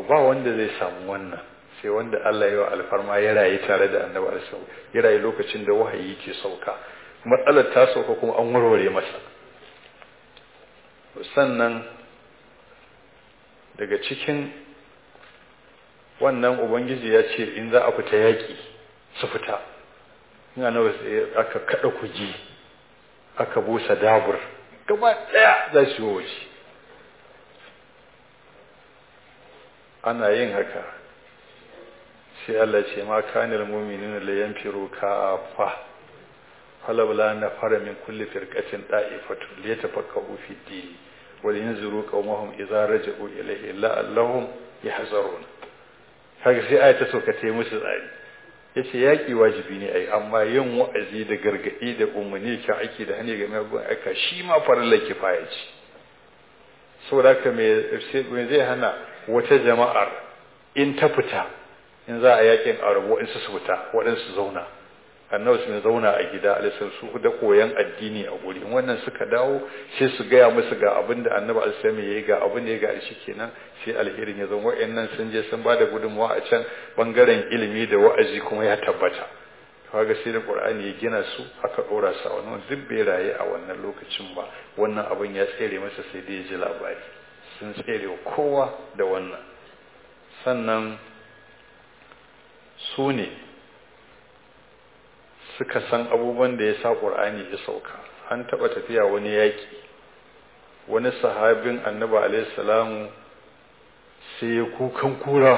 to ba wanda zai samu wannan sai wanda Allah ya yi wa alfarma ya rayu tare da annabi alaihi ya rayu lokacin da wahayi ke sauka matsalar ta sauka kuma an warware masa. Sannan daga cikin wannan ubangiji ya ce in za a fita yaƙi su fita, ina nawa aka kada kuji aka busa dabur gaba daya za su yi waje. Ana yin haka sai Allah ce ma kanil mu'minuna la yanfiru kafa falawla nafara min kulli firqatin da'ifatu liyatafaqahu fi din wa linzuru qawmahum idza raja'u ilayhi la'allahum yahzarun. kaga sai ayata soka ta yi musu tsari yace yaki wajibi ne ai amma yin wa'azi da gargadi da umarni kan aiki da hanya game da aka shi ma farilla kifaya ce. saboda haka me zai hana wata jama'ar in ta fita in za a yakin arabu in su fita waɗansu zauna annabi sun zauna a gida alisar su da koyan addini a guri wannan suka dawo sai su gaya musu ga abin da annabi alisami ya yi ga abin da ya ga shi kenan sai alherin ya zama wa'annan sun je sun ba da gudunmawa a can bangaren ilimi da wa'azi kuma ya tabbata. kaga sai da qur'ani ya gina su aka dora su a wannan duk bai raye a wannan lokacin ba wannan abin ya tsere masa sai da ya ji labari sun tsere kowa da wannan. sannan su ne suka san abubuwan da ya sa qur'ani ya sauka. an taba tafiya wani yaki wani sahabin annabi alaihi salamu sai ya kukan kura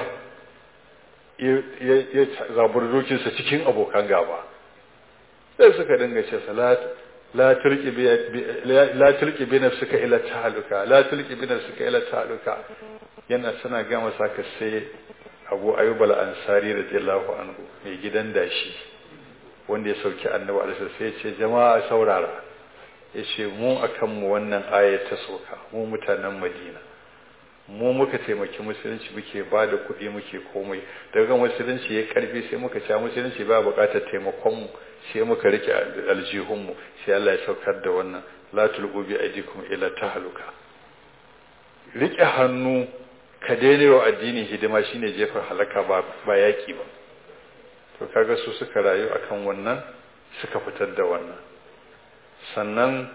ya zabar dokinsa cikin abokan gaba sai suka dinga ce salat la tulqi bi nafsika ila tahaluka la tulqi bi nafsika ila tahaluka yana suna ga masa ka sai Abu Ayyub al-Ansari radiyallahu anhu mai gidan dashi wanda ya sauki annabi alaihi sai ya ce jama'a saurara yace mu akan mu wannan ayat ta sauka mu mutanen Madina mu muka taimaki musulunci muke ba da kuɗi muke komai daga musulunci ya karfi sai muka ci musulunci ba buƙatar taimakon mu sai muka rike aljihun mu sai Allah ya saukar da wannan la tulqu bi aydikum ila tahluka. rike hannu ka daina wa addini hidima shine jefar halaka ba yaki ba. to kaga su suka rayu akan wannan suka fitar da wannan. sannan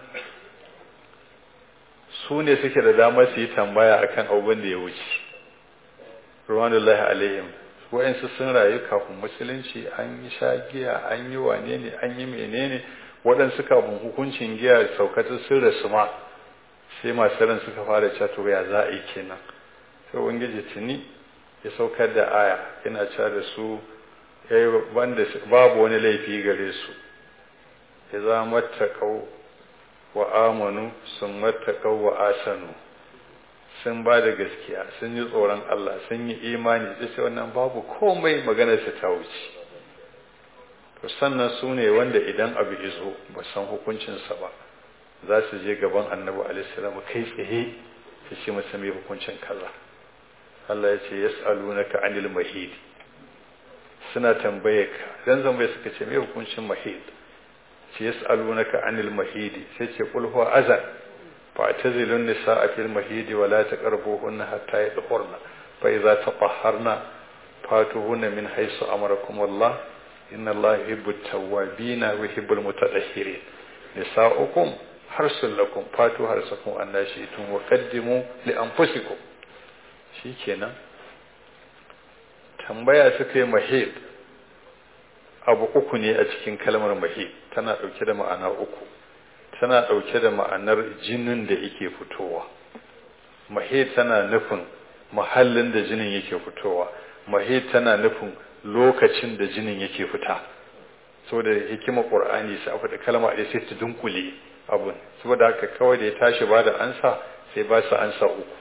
su ne suke da damar su yi tambaya akan abubuwan da ya wuce ruwanullahi alaihim. wa'ansu sun rayu kafin musulunci an yi sha giya an yi wane ne an yi menene waɗansu kafin hukuncin giya saukata sun rasu ma sai masu ran suka fara cato ya za a yi kenan sai ubangiji tuni ya saukar da aya yana cewa da su babu wani laifi gare su ya za mattaqau wa amanu sun mattaqau wa asanu sun ba da gaskiya sun yi tsoron Allah sun yi imani sai wannan babu komai maganar sa ta wuce. to sannan su ne wanda idan abu izo ba san hukuncin sa ba za su je gaban annabi alaihi salam kai tsaye su ce masa me hukuncin kaza. Allah ya ce yas'alunaka anil mahid suna tambaye ka dan zambaye suka ce me hukuncin mahid ce yas'alunaka anil mahidi sai ce qul huwa azan fa'tazilun nisaa fil mahidi wa la taqrabuhunna hatta yadhurna fa idza tatahharna fatuhunna min haythu amarakum Allah inna Allah yuhibbu at-tawwabina wa yuhibbu al-mutatahhirin nisaukum harsul lakum fatu harsakum annashitum wa qaddimu li anfusikum. shikenan tambaya suka yi mahid abu uku ne a cikin kalmar mahid tana dauke da ma'ana uku. tana dauke da ma'anar jinin da yake fitowa. mahid tana nufin mahallin da jinin yake fitowa. mahid tana nufin lokacin da jinin yake fita. saboda hikimar qur'ani sai aka da kalma da sai ta dunkule abun saboda haka kawai da ya tashi ba da ansa sai ba su ansa uku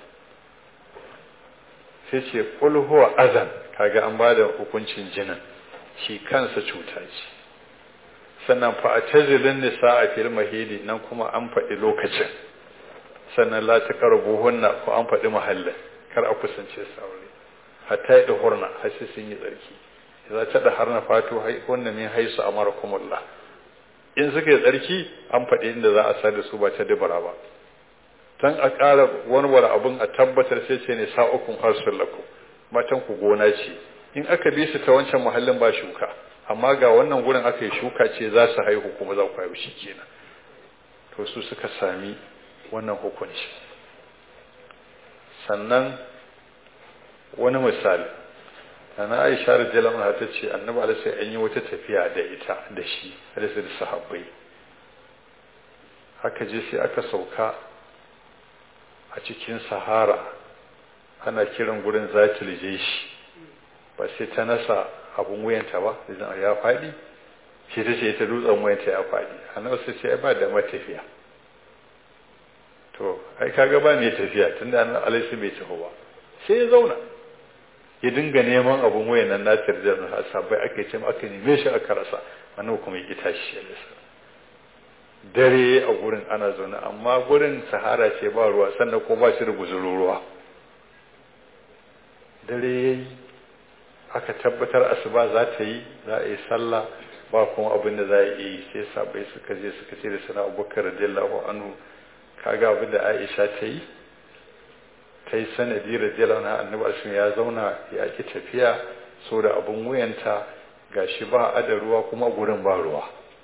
sai ce qul huwa azan kaga an ba da hukuncin jinin shi kansa cuta ce. sannan fa'tazilun nisaa fil mahidi nan kuma an faɗi lokacin. sannan la taqrabuhunna ko an faɗi mahallin kar a kusance su aure hatta ya hurna har sai sun yi tsarki za ta da harna fatu wannan min haisu amarakumullah in suka yi tsarki an faɗi inda za a sa da su ba ta dubara ba tan a ƙara warware abun a tabbatar sai ce ne sa'ukum harsul lakum matan ku gona ce in aka bi su ta wancan muhallin ba shuka amma ga wannan gurin aka yi shuka ce za su haihu kuma za ku haihu kenan to su suka sami wannan hukunci. Sannan wani misali ana Aisha radiyallahu anha ta ce annabi alaihi sai an yi wata tafiya da ita da shi da sahabbai haka je sai aka sauka a cikin sahara ana kiran gurin zatul jeshi ba sai ta nasa abun wuyanta ba idan ya faɗi shi ta ce ta dutsen wuyanta ya faɗi annabi sai ce ba da matafiya to ai kaga ba mai tafiya tunda annabi alaihi bai tafi ba sai ya zauna ya dinga neman abun wayan nan na tarjar na sabai ake ce aka neme shi aka rasa annabi kuma ya tashi ya lissa dare a gurin ana zaune amma gurin sahara ce ba ruwa sannan ko ba shi da guzurin ruwa dare yayi aka tabbatar asuba za ta yi za a yi sallah ba kuma abin da za a yi sai sabai suka je suka ce da sana Abubakar radiyallahu anhu kaga abin da Aisha ta yi sanadi radiyallahu anha annabi alaihi ya zauna ya ki tafiya so da abun wuyanta gashi ba a da ruwa kuma gurin ba ruwa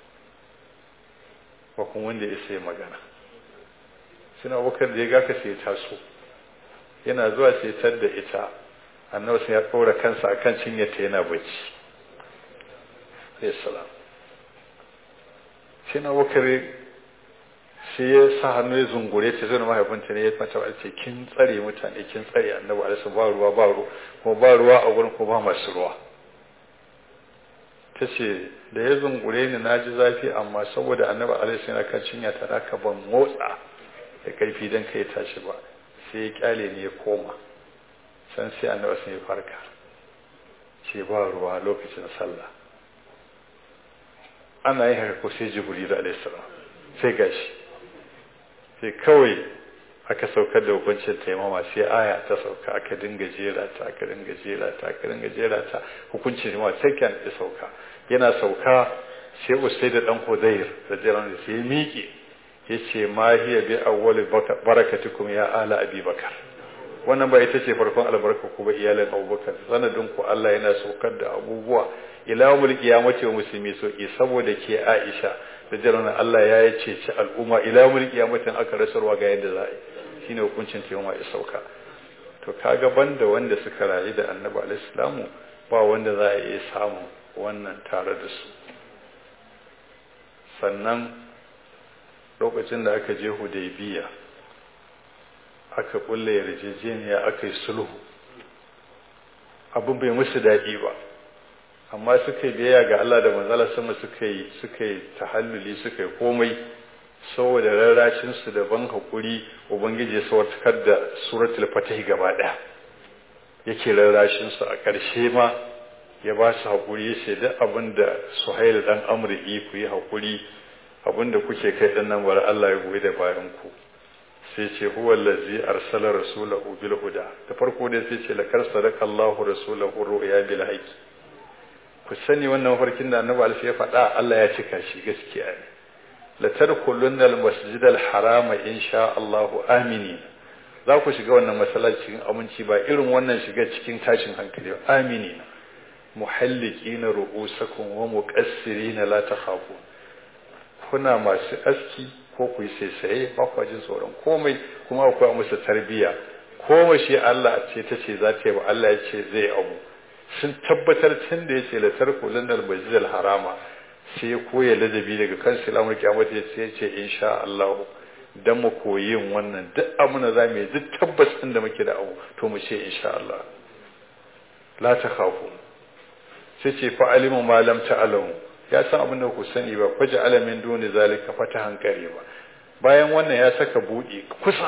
ba kuma wanda ya sai magana suna Abubakar da ya ga ka sai taso yana zuwa sai tar da ita annabi sai ya kaura kansa akan cinyarta yana bacci sai salam sai na Abubakar sai ya sa hannu ya zungure ta zai mahaifinta ne ya mata ba ce kin tsare mutane kin tsare annabi alaihi ba ruwa ba ruwa kuma ba ruwa a gurin ko ba masu ruwa ta ce da ya zungure ni na ji zafi amma saboda annabi alaihi yana kan cinya ta naka ban motsa da karfi dan kai tashi ba sai ya kyale ni ya koma san sai annabi sai ya farka ce ba ruwa lokacin sallah ana yin haka ko sai jibril alaihi salam sai gashi sai kawai aka saukar da hukuncin taimama sai aya ta sauka aka dinga jera ta hukuncin taimama sai kan ya sauka yana sauka sai usai da dan Hudayr da jiran sai miƙe yace ma hiya bi awwali barakatukum ya ala abi bakar wannan ba ita ce farkon albarka ku ba iyalan Abubakar sanadin ku Allah yana saukar da abubuwa ila mulki qiyamati wa muslimi soki saboda ke Aisha da jiran Allah ya yace ci al'umma ila mulki qiyamatin aka rasarwa ga yadda za a yi shine hukuncin taimama ya sauka to kaga banda wanda suka rayu da Annabi alaihi salamu ba wanda za a iya samu wannan tare da su. Sannan lokacin da aka je Hudaybiya aka kulle yarjejeniya aka yi sulhu abin bai musu daɗi ba amma suka yi biyayya ga Allah da manzala sama suka yi tahalluli suka yi komai saboda rarrashin su da ban hakuri ubangiji ya saukar da suratul fatih gaba ɗaya yake rarrashin su a ƙarshe ma ya ba su hakuri ya ce duk abinda Suhail dan Amri ku yi hakuri abinda kuke kai din nan bari Allah ya goyi da bayan ku sai ce huwa allazi arsala rasulahu bil huda da farko dai sai ce lakar sadaqallahu rasulahu ru'ya bil haqq ku sani wannan farkin da Annabi alaihi ya faɗa Allah ya cika shi gaskiya ne la tadkhulunna al masjid al harama insha Allah aminin za ku shiga wannan masallaci cikin aminci ba irin wannan shiga cikin tashin hankali ba aminin muhalliqina ru'usakum wa muqassirina la takhafun kuna masu aski ko ku yi saisaye ba ku jin tsoron komai kuma ku musu tarbiya komai shi Allah ce ta ce za ta yi ba Allah ya ce zai abu sun tabbatar tun da ya ce la tarku lannal masjidil harama sai ya koya ladabi daga kan silamul kiyamata ya ce insha Allah dan mu koyin wannan duk amuna za mu yi duk tabbas din da muke da abu to mu ce insha Allah la takhafu sai ce fa alimu ma lam ta'lamu ya san abin da ku sani ba faja alamin duni zalika fata hankali ba bayan wannan ya saka buɗi kusa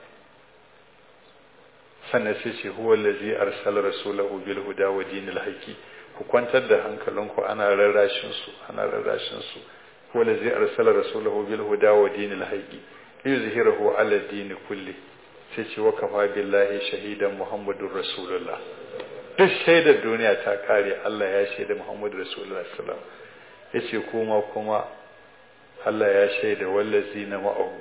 sannan sai ce huwa allazi arsala rasulahu bil huda wa dinil haqqi ku kwantar da hankalinku ana rarrashin su huwa allazi arsala rasulahu bil huda wa dinil haqqi yuzhirahu ala din kulli sai ce wa kafa billahi shahidan muhammadur rasulullah duk shaidar duniya ta kare Allah ya shaida muhammadur rasulullah sallallahu alaihi wasallam yace kuma Allah ya shaida wallazina ma'ahu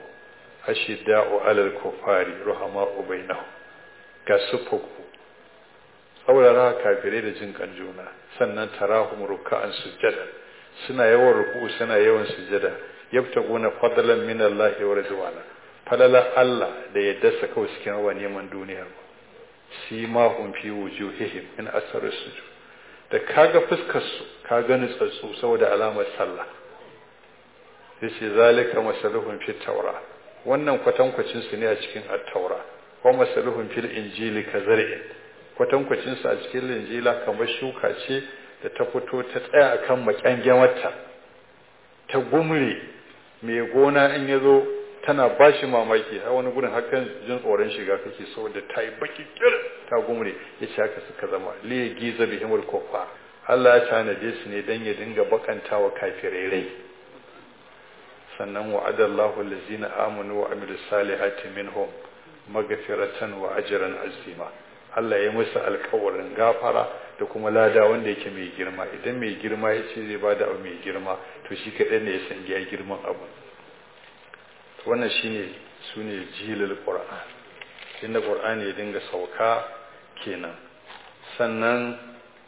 ashidda'u 'alal kuffari rahama'u bainahum ga sufuku tsaurara kafirai da jin kan juna. Sannan tarahum ruk'an sujjada, suna yawan ruku suna yawan sujjada, yabtaguna fadlan min Allah wa ridwana, falala Allah da yadda kawai cikin wa neman duniya ba. Simahum fi wujuhihim min asar sujud, da kaga fuskar su kaga nutsatsu saboda alamar sallah. Yace zalika masaluhum fi tawra, wannan kwatankwacin su ne a cikin at-taura, wa masaluhum fil injili kazar'in, kwatankwacin su a cikin injila kamar shuka ce da ta fito ta tsaya akan makyangemarta ta gumre, mai gona in yazo tana bashi mamaki, a wani gurin hakan jin tsoron shiga kake saboda ta yi baki kir ta gumre. Yace haka suka zama li giza bihimul kuffar, Allah ya tanade su ne dan ya dinga bakantawa kafirai rai. Sannan wa'adallahu allazina amanu wa amilus salihati minhum maghfiratan wa ajran azima, Allah ya musu alƙawarin gafara da kuma lada wanda yake mai girma. Idan mai girma ya ce zai bada abu mai girma, to shi kaɗai ne ya san ya girman abu. Wannan sune jilul Qur'an, inda Qur'ani ya dinga sauka kenan. Sannan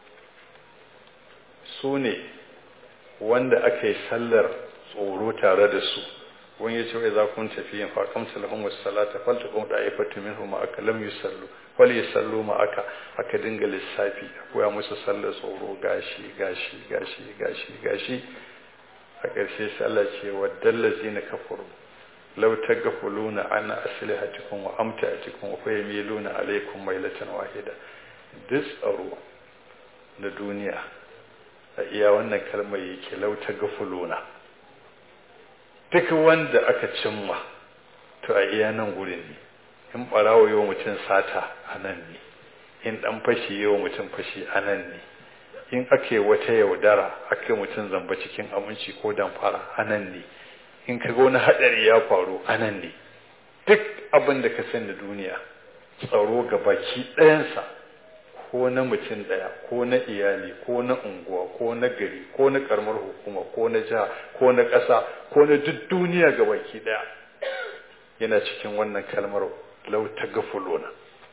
sune wanda aka yi sallar tsoro tare da su. Wani ya ce wai za kun tafi yin faƙamta lahum wassalata faltaqum da'ifatu minhum aka lam yusallu wal yusallu ma aka dinga lissafi, koya musu sallar tsoro gashi a ƙarshe sai Allah ce waddallazina kafaru law taghfuluna an aslihatikum wa amtaatikum wa yamiluna alaykum mailatan wahida. Duk tsaro na duniya a iya wannan kalmar yake law taghfuluna, duk wanda aka cimma to a iya nan gurin ne. In barawo yau mutum sata a nan ne, in dan fashi yau mutum fashi a nan ne, in ake wata yaudara ake mutum zamba cikin aminci ko damfara a nan ne, in ka ga wani hadari ya faru a nan ne. Duk abin da ka sani da duniya tsaro ga baki ɗayansa, ko na mutum ɗaya ko na iyali ko na unguwa ko na gari ko na karamar hukuma ko na jiha ko na ƙasa ko na duk duniya ga baki ɗaya, yana cikin wannan kalmar law taghfuluna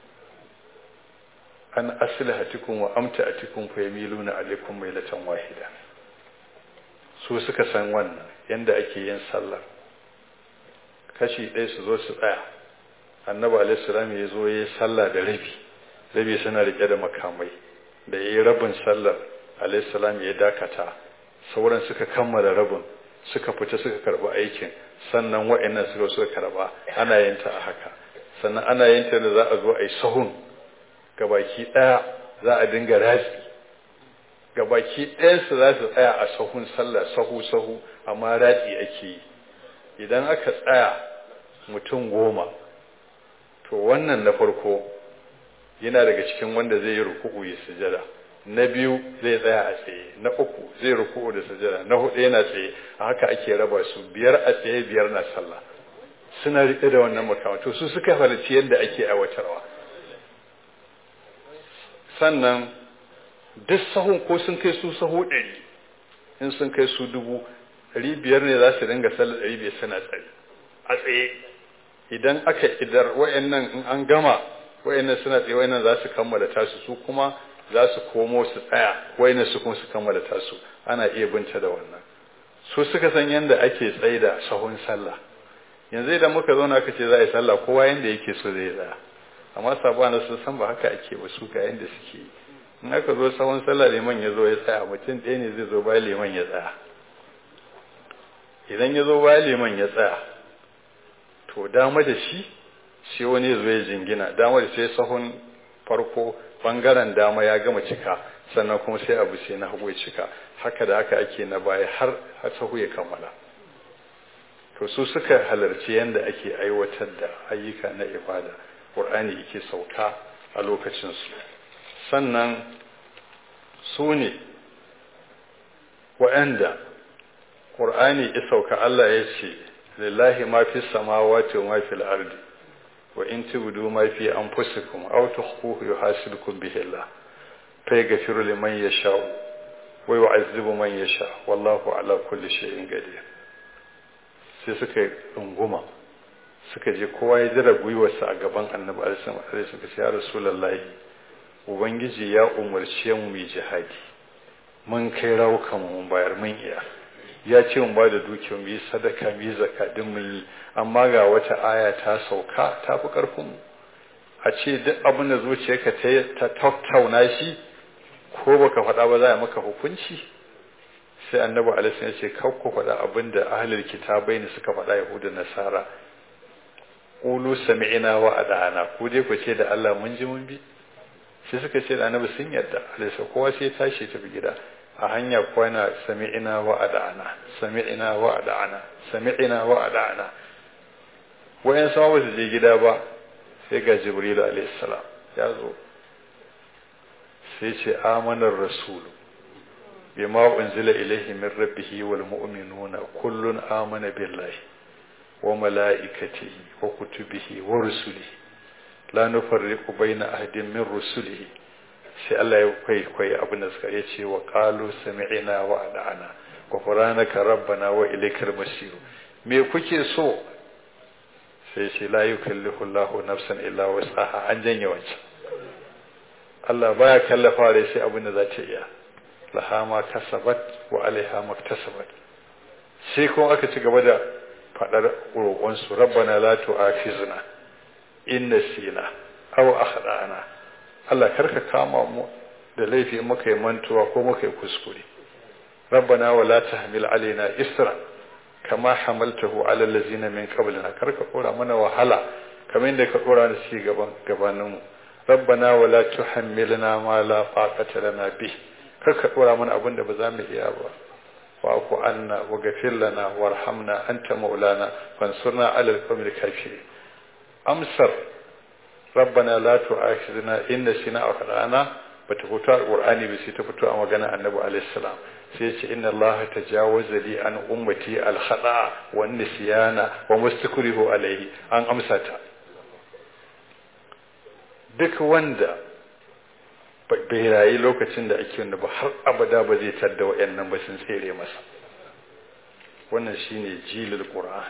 an aslihatikum wa amtaatikum fa yamiluna alaykum mailatan wahida. Su suka san wannan yanda ake yin sallah, kashi ɗaya su zo su tsaya. Annabi alaihi salam ya zo yayin sallah da rabi suna rike da makamai, da yayin rabin sallar alaihi salam ya dakata, sauran suka kammala rabin suka fita suka karba aikin, sannan wa'annan suka karba. Ana yin ta a haka, sannan ana yin ta da za a zo a yi sahun gabaki daya, za a dinga ratsi gabaki ɗayansu za su tsaya a sahun sallah sahu amma ratsi ake yi. Idan aka tsaya mutum 10, to wannan na farko yana daga cikin wanda zai yi ruku'u ya sujada, na biyu zai tsaya a tsaye, na uku zai ruku'u da sujada, na hudu yana tsaye. A haka ake raba su, 5 a tsaye 5 na sallah. Suna riƙe da wannan makama, to su suka halarci yadda ake aiwatarwa. Sannan duk sahun ko sun kai su sahu 100, in sun kai su 500 ne za su dinga sallar 500 suna tsare a tsaye. Idan aka idar wayannan in an gama, wayannan suna tsaye, wayannan za su kammala tasu, su kuma za su komo su tsaya, wayannan su kuma su kammala tasu. Ana iya binta da wannan. Su suka san yanda ake tsaye da sahun sallah. Yanzu idan muka zo aka ce za a yi sallah, kowa yanda yake so zai tsaya, amma sabana sun san ba haka ake ba, su ga yanda suke yi. In aka zo sahun sallah liman ya zo ya tsaya, mutum ɗaya ne zai zo bayan liman ya tsaya. Idan ya zo bayan liman ya tsaya, to dama da shi sai wani zo ya jingina, dama da sai sahun farko bangaren dama ya gama cika, sannan kuma sai abu sai na hagu ya cika. Haka da haka ake na baya har sahu ya kammala. To su suka halarci yanda ake aiwatar da ayyuka na ibada, Qur'ani yake sauka a lokacin su. Sannan su ne wa'anda Qur'ani ya sauka, Allah ya ce lillahi ma fi samawati wa ma fil ardi wa in tubdu ma fi anfusikum aw tukhfuhu yuhasibukum bihi Allah fa yaghfiru liman yasha'u wa yu'azzibu man yasha' wallahu ala kulli shay'in qadir. Sai suka runguma, suka je kowa ya jira gwiwarsa a gaban Annabi alaihi wasallam, suka ce ya Rasulullahi ubangiji ya umarce mu mai jihadi mun kai rawukan mun bayar mun iya ya ce mun ba da dukiya mu yi sadaka mu yi zakka mun yi amma ga wata aya ta sauka ta fi karfin mu a ce duk abin da zuciyarka ta tattauna shi ko baka faɗa ba za a maka hukunci sai annabi alaihi ya ce kar ku faɗa abin da ahlul kitabai ne suka faɗa yahudu nasara qulu sami'na wa ata'na ku dai ku ce da Allah mun ji mun bi sai suka ce da annabi sun yarda alaihi kowa sai tashi tafi gida a hanya kwana sami'na wa ata'na sami'na wa ata'na sami'na wa ata'na wayan sama ba su je gida ba sai ga jibril alaihi salam ya zo sai ce amanar rasul bima unzila ilayhi min rabbih wal mu'minuna kullun amana billahi wa malaikatihi wa kutubihi wa rusulihi la nufarriqu baina ahadin min rusulihi sai Allah ya kwaikwayi abin da suka yace wa qalu sami'na wa ata'na ghufranaka rabbana wa ilaykal masir me kuke so sai ce la yukallifu Allahu nafsan illa wus'aha an janye wancan Allah baya kallafa rai sai abin da za ta iya laha ma kasabat wa alaiha maktasabat sai kuma aka ci gaba da fadar roƙon su rabbana la tu'akhizna in nasina aw akhdana Allah karka kama mu da laifi muka yi mantuwa ko muka yi kuskure rabbana wala tahmil alaina isra kama hamaltahu ala allazina min qablina karka kora mana wahala kamar yadda ka kora da shi gabanin mu rabbana wala tuhammilna ma la taqata lana bih karka kora mana abin da ba za mu iya ba wa'fu anna waghfir lana warhamna anta maulana fansurna ala alqawmil kafirin amsar rabbana la tu'akhidna in nasina aw akhtana bata fito a qur'ani ba sai ta fito a magana annabi alaihi salam sai ce inna allaha tajawaza li an ummati al khata wa nisyana wa mustakrihu alaihi an amsa ta duk wanda bai rayu lokacin da ake wanda ba har abada ba zai tadda wayannan ba sun tsere masa wannan shine jilul qur'an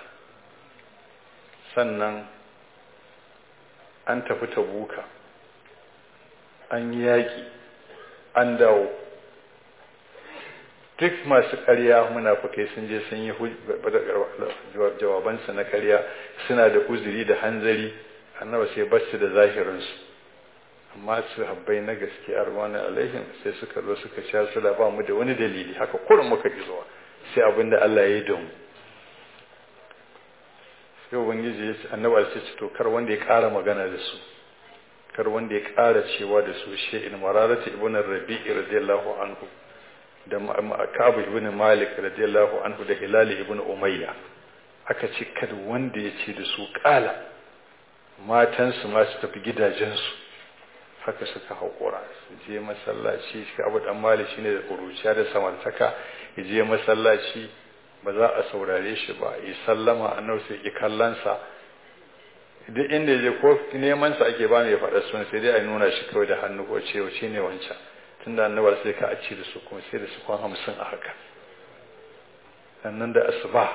sannan an tafi tabuka an yi yaƙi an dawo duk masu ƙarya munafukai sun je sun yi jawabansu na ƙarya suna da uzuri da hanzari annaba sai basu da zahirinsu amma su habbai na gaskiya arwana alaihim sai suka zo suka sha su ba mu da wani dalili haka kurin muka ji zuwa sai abinda Allah ya yi da mu sai ubangiji ya ce annabi sai ce to kar wanda ya ƙara magana da su kar wanda ya ƙara cewa da su shi in mararati ibn rabi'i radiyallahu anhu da Ka'ab ibn Malik radiyallahu anhu da Hilal ibn Umayya aka ce kada wanda ya ce da su ƙala matansu ma su tafi gidajensu haka suka haƙura su je masallaci shi Abu dan Malik shine da kuruciya da samartaka ya je masallaci ba za a saurare shi ba yi sallama annabi sai ki kallansa duk inda je ko neman sa ake ba mai faɗa sun sai dai a nuna shi kawai da hannu ko ce wace ne wancan tunda annabi sai ka a ci da su kuma sai da su kwan 50 a haka sannan da asuba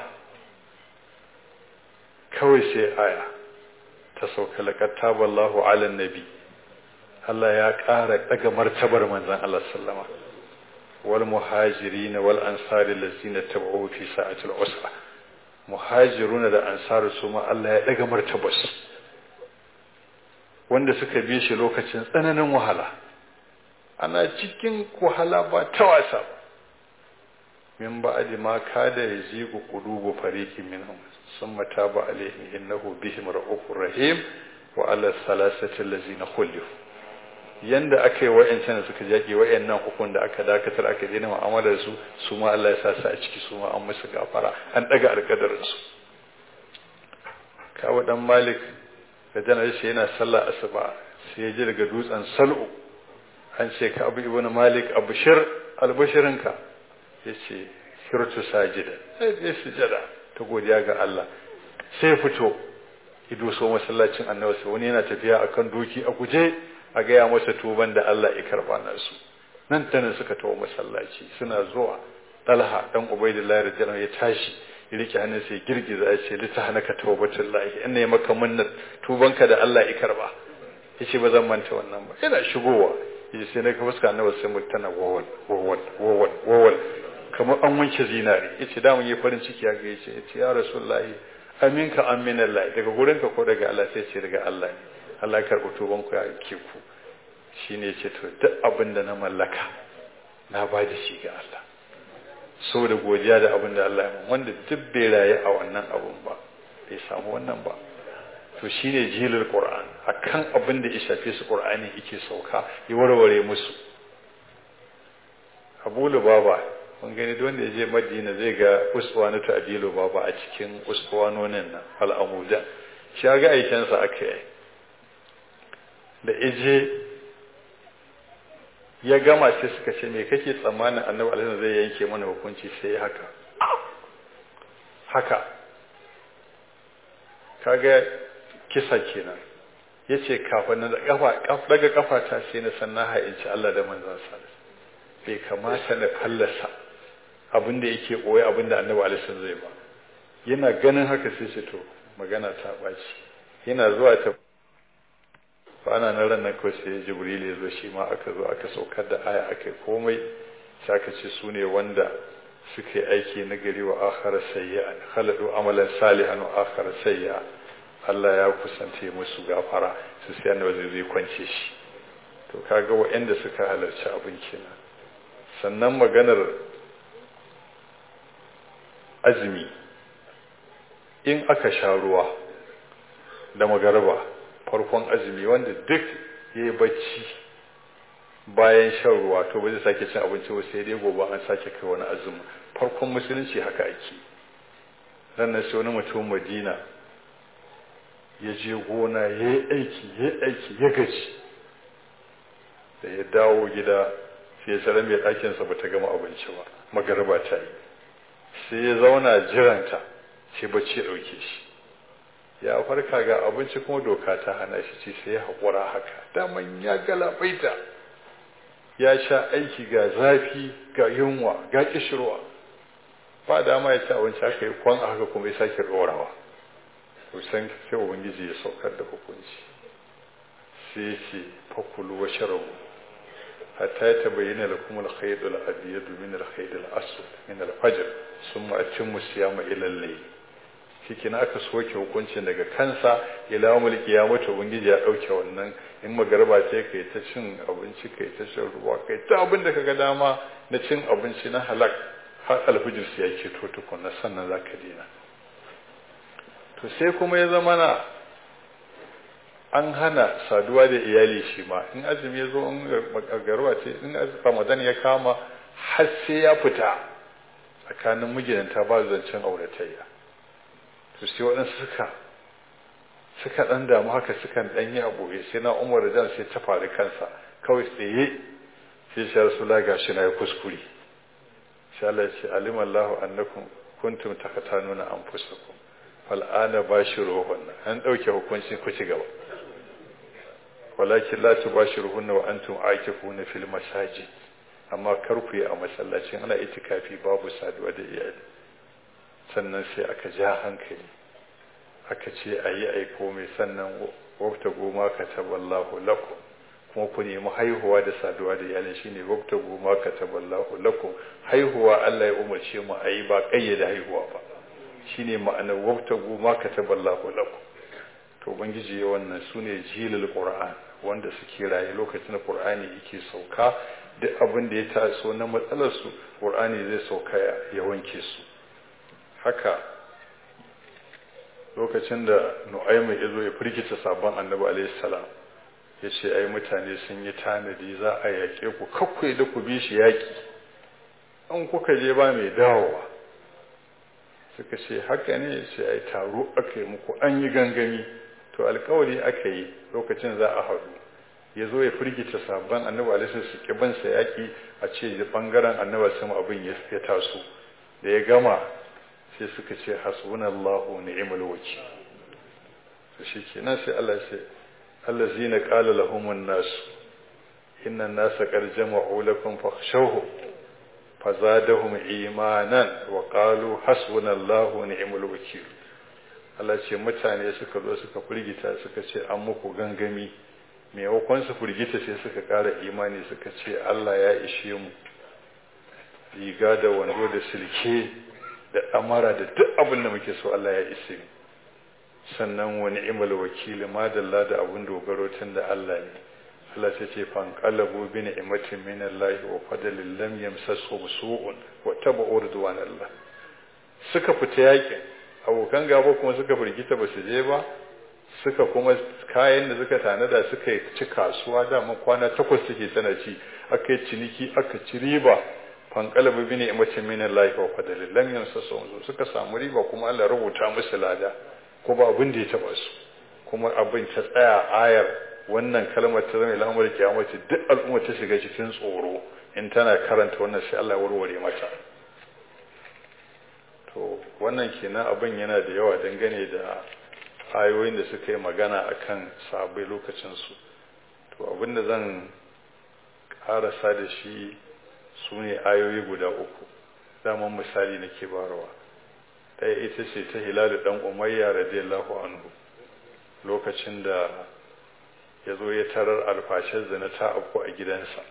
kawai sai aya ta sauka laqad taballahu ala nabi Allah ya ƙara daga martabar manzon Allah sallama wal muhajirin wal ansari allazina tabu'u fi sa'atil usra muhajiruna da ansaru su ma Allah ya daga martabar su wanda suka bi shi lokacin tsananin wahala ana cikin wahala ba ta wasa ba min ba'di ma kada yazigu qulubu fariqin minhum summa taba alaihim innahu bihim ra'ufur rahim wa ala salasati allazina khulifu yanda aka yi wa'ancan da suka jage wa'annan hukun da aka dakatar aka daina mu'amalar su su ma Allah ya sa su a ciki su ma an musu gafara an daga alƙadarin su kawo dan Malik da janar shi yana sallah asuba sai ya ji daga dutsen Sal'u an ce ka Abu Ibn Malik abushir albashirinka yace shirtu sajida sai ya sujada ta godiya ga Allah sai fito ido so masallacin Annabi sai wani yana tafiya akan doki a guje a gaya masa tuban da Allah ya karba nasu nan tana suka tawo masallaci suna zuwa Talha dan Ubaydullah radiyallahu ya tashi ya rike hannun sai girgiza ya ce litahanaka tawbatullahi inna maka minnat tubanka da Allah ya karba yace ba zan manta wannan ba yana shigowa sai na ga fuska annabi sai mutum tana wawal kamar an wanke zinari yace da mun yi farin ciki ya ga yace ya rasulullahi aminka aminallahi daga gurinka ko daga Allah sai ce daga Allah ne Allah ya karɓi tuban ku ya aike ku shine yace to duk abin da na mallaka na ba da shi ga Allah saboda godiya da abin da Allah ya mun wanda duk bai raye a wannan abun ba bai samu wannan ba to shine jilul qur'an akan abin da ya shafe su qur'ani yake sauka ya warware musu Abu Lubaba kun gani duk wanda ya je Madina zai ga uswanatu Abi Lubaba a cikin uswanonin nan al-amuda shi ga aikin sa akai da ije ya gama sai suka ce me kake tsammanin Annabi alaihi zai yanke mana hukunci sai haka kaga kisa kenan yace kafin na daga kafa ta sai na sanna ha'inci Allah da manzon sa bai kamata na fallasa abinda yake koyi abinda Annabi alaihi zai ba yana ganin haka sai ce to magana ta baci yana zuwa ta bana nan ran nan ko sai Jibril ya zo shi ma aka zo aka saukar da aya akai komai sai aka ce su ne wanda suka yi aiki na gari wa akhara sayyi'an khaladu amalan salihan wa akhara sayyi'a Allah ya kusance musu gafara su sai annabi zai kwance shi to kaga waɗanda suka halarci abin kenan sannan maganar azumi in aka sha ruwa da magarba farkon azumi wanda duk yayi bacci bayan shan ruwa to ba zai sake cin abinci ba sai dai gobe an sake kai wani azumi farkon musulunci haka ake ranar sai wani mutum Madina ya je gona ya yi aiki ya gaji da ya dawo gida sai ya tsara mai ɗakinsa ba ta gama abinci ba magarba ta yi sai ya zauna jiranta sai bacci ya ɗauke shi ya farka ga abinci kuma doka ta hana shi ce sai ya haƙura haka daman ya galabaita ya sha aiki ga zafi ga yunwa ga kishirwa ba dama ya ci abinci haka yi kwan haka kuma ya sake ɗorawa kusan sai ubangiji ya saukar da hukunci sai ya ce fakulu wa sharabu hatta ya tabayyana lakum al-khayt al-abyad min al-khayt al-aswad min al-fajr thumma atimmu siyama ila al-layl shikenan aka soke hukuncin daga kansa ila yawmul qiyamah ubangiji ya dauke wannan in magarba ce kai ta cin abinci kai ta shan ruwa kai ta abin da kaga dama na cin abinci na halak har alfijir sai yake to tukunna sannan zaka dena to sai kuma ya zama na an hana saduwa da iyali shi ma in azumi ya zo in magarba ce in Ramadan ya kama har sai ya fita tsakanin mijinta ba zancen auratayya to sai waɗansu suka ɗan damu haka sukan ɗan yi abu sai na Umar Jan sai ta faru kansa kawai tsaye sai shi Rasulullah gashi na ya kuskure sai Allah ya ce alimallahu annakum kuntum takatanuna anfusakum fal'ana bashiruhunna an dauke hukuncin ku ci gaba walakin la tubashiruhunna wa antum aakifuna fil masajid amma kar ku yi a masallacin ana itikafi babu saduwa da iyali sannan sai aka ja hankali aka ce ayi aiko mai sannan wabta goma kataballahu lakum kuma ku nemi haihuwa da saduwa da iyali shine wabta goma kataballahu lakum haihuwa Allah ya umarce mu ayi ba kayyade haihuwa ba shine ma'anar wabta goma kataballahu lakum to ubangiji ya wannan sune jilul qur'an wanda suke raye lokacin da qur'ani yake sauka duk abin da ya taso na matsalar su qur'ani zai sauka ya wanke su haka lokacin da Nu'aymu ya zo ya firgita sabon Annabi alaihi salam yace ai mutane sun yi tanadi za a yake ku kakkai da ku bi shi yaki an kuka je ba mai dawowa suka ce haka ne sai ai taro aka yi muku an yi gangami to alkawari aka yi lokacin za a haɗu ya zo ya firgita sabon Annabi alaihi su kiban sa yaki a ce da bangaren Annabi sama abin ya taso da ya gama sai suka ce hasbunallahu ni'mal wakil to shikenan sai Allah ya ce allazina qala lahumun nas inna an-nasa qad jama'u lakum fakhshawhum fazadahum imanan wa qalu hasbunallahu ni'mal wakil Allah ce mutane suka zo suka firgita suka ce an muku gangami maimakon su firgita sai suka ƙara imani suka ce Allah ya ishe mu riga da wando da silke da ɗamara da duk abin da muke so Allah ya ishe mu sannan wani imal wakili madalla da abin dogaro tun da Allah ne Allah sai ce fanqalabu bi ni'matin min Allah wa fadlin lam yamsasuhum su'un wa tabu'u ridwanallah suka fita yakin abokan gaba kuma suka firgita ba su je ba suka kuma kayan da suka tanada suka ci kasuwa dama kwana 8 suke tana ci aka yi ciniki aka ci riba fanqalabu bi ni'matin min Allah wa fadlin lam yamsasuhum suka samu riba kuma Allah rubuta musu lada ko ba abin da ya taba su kuma abin ta tsaya ayar wannan kalmar ta zama al'amari kiyamati duk al'umma ta shiga cikin tsoro in tana karanta wannan sai Allah ya warware mata to wannan kenan abin yana da yawa dangane da ayoyin da suka yi magana akan sahabbai lokacin su to abin da zan karasa da shi sune ayoyi guda uku zaman misali nake barawa ɗaya ita ce ta Hilal dan Umayya radiyallahu anhu lokacin da ya zo ya tarar alfashin zina ta afku a gidansa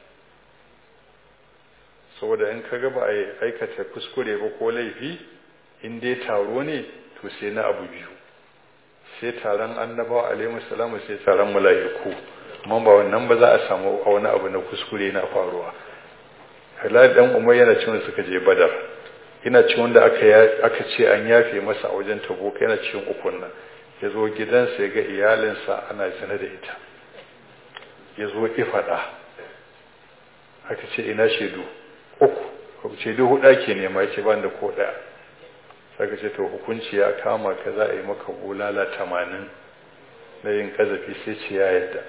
saboda in ka ba a aikata kuskure ba ko laifi in dai taro ne to sai na abu biyu sai taron annabawa alaihi salamu sai taron mala'iku amma ba wannan ba za a samu wani abu na kuskure na faruwa Hilal dan Umayya yana cewa suka je Badar yana cikin wanda aka ce an yafe masa a wajen Tabuk yana cikin ukun nan ya zo gidansa ya ga iyalinsa ana zina da ita ya zo ki faɗa aka ce ina shaidu uku shaidu huɗu ake nema ya ce ban da ko ɗaya saka ce to hukunci ya kama ka za a yi maka bulala 80 na yin kazafi sai ce ya yadda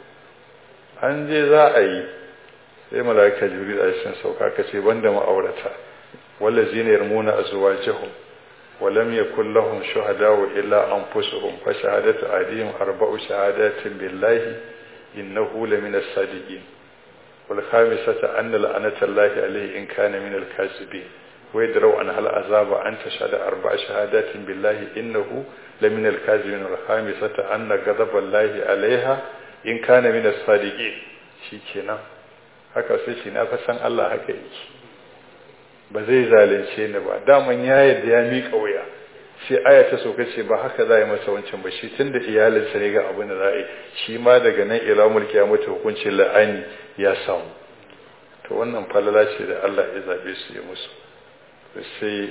an je za a yi sai mala'ika jibril a cikin sauka ka ce banda ma'aurata wallazina yarmuna azwajahum wa lam yakul lahum shuhada'u illa anfusuhum fa shahadatu adihim 4 shahadatin billahi innahu lamina as-sadiqin wal khamisata anna la'nata allahi alayhi in kana min al-kasibin wa yadraw an hal azaba an tashhada 4 shahadatin billahi innahu lamina al-kasibin wal khamisata anna ghadaba allahi alayha in kana min as-sadiqin shikenan haka sai shi na fasan Allah haka yake ba zai zalunce ni ba daman ya yadda ya miƙa wuya sai aya ta soka ce ba haka za a yi masa wancan ba shi tun da iyalinsa ne ga abin da za a yi shi ma daga nan ila mulki ya mutu hukuncin la'ani ya samu to wannan falala ce da Allah ya zabe su ya musu sai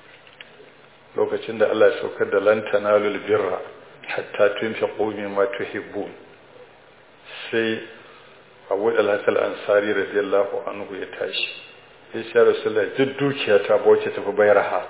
lokacin da Allah ya saukar da lan tanalul birra hatta tunfiqu mimma tuhibbun sai Abu Al-Hasan Ansari radiyallahu anhu ya tashi sai ya Rasulullahi duk dukiya ta bace tafi bayraha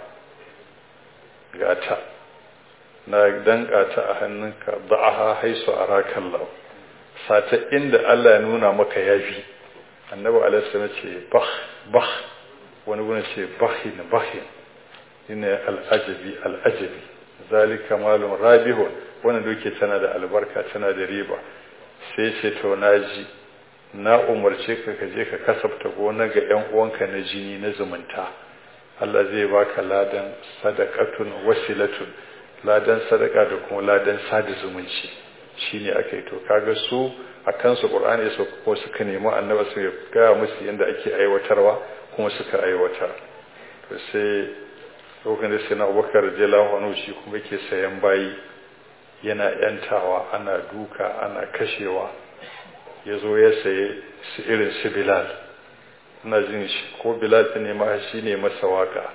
gata na danka ta a hannunka da'aha haisu arakallahu sata inda Allah ya nuna maka yafi annabi alaihi salam ce bah wani gurin ce bahin ina al'ajabi zalika malum rabihun wannan duke tana da albarka tana da riba sai ce to naji na umarce ka je ka kasafta gona ga ƴan uwanka na jini na zumunta Allah zai baka ladan sadaqatun wasilatun ladan sadaka da kuma ladan sada zumunci shine akai to kaga su akan su Qur'ani su ko suka nemi annabi su ga musu yanda ake aiwatarwa kuma suka aiwatar to sai lokacin da sai na Abubakar radiyallahu anhu shi kuma yake sayan bayi yana yantawa ana duka ana kashewa ya zo ya saye su irin su Bilal ina jin shi ko Bilal ne ma shi ne masa waka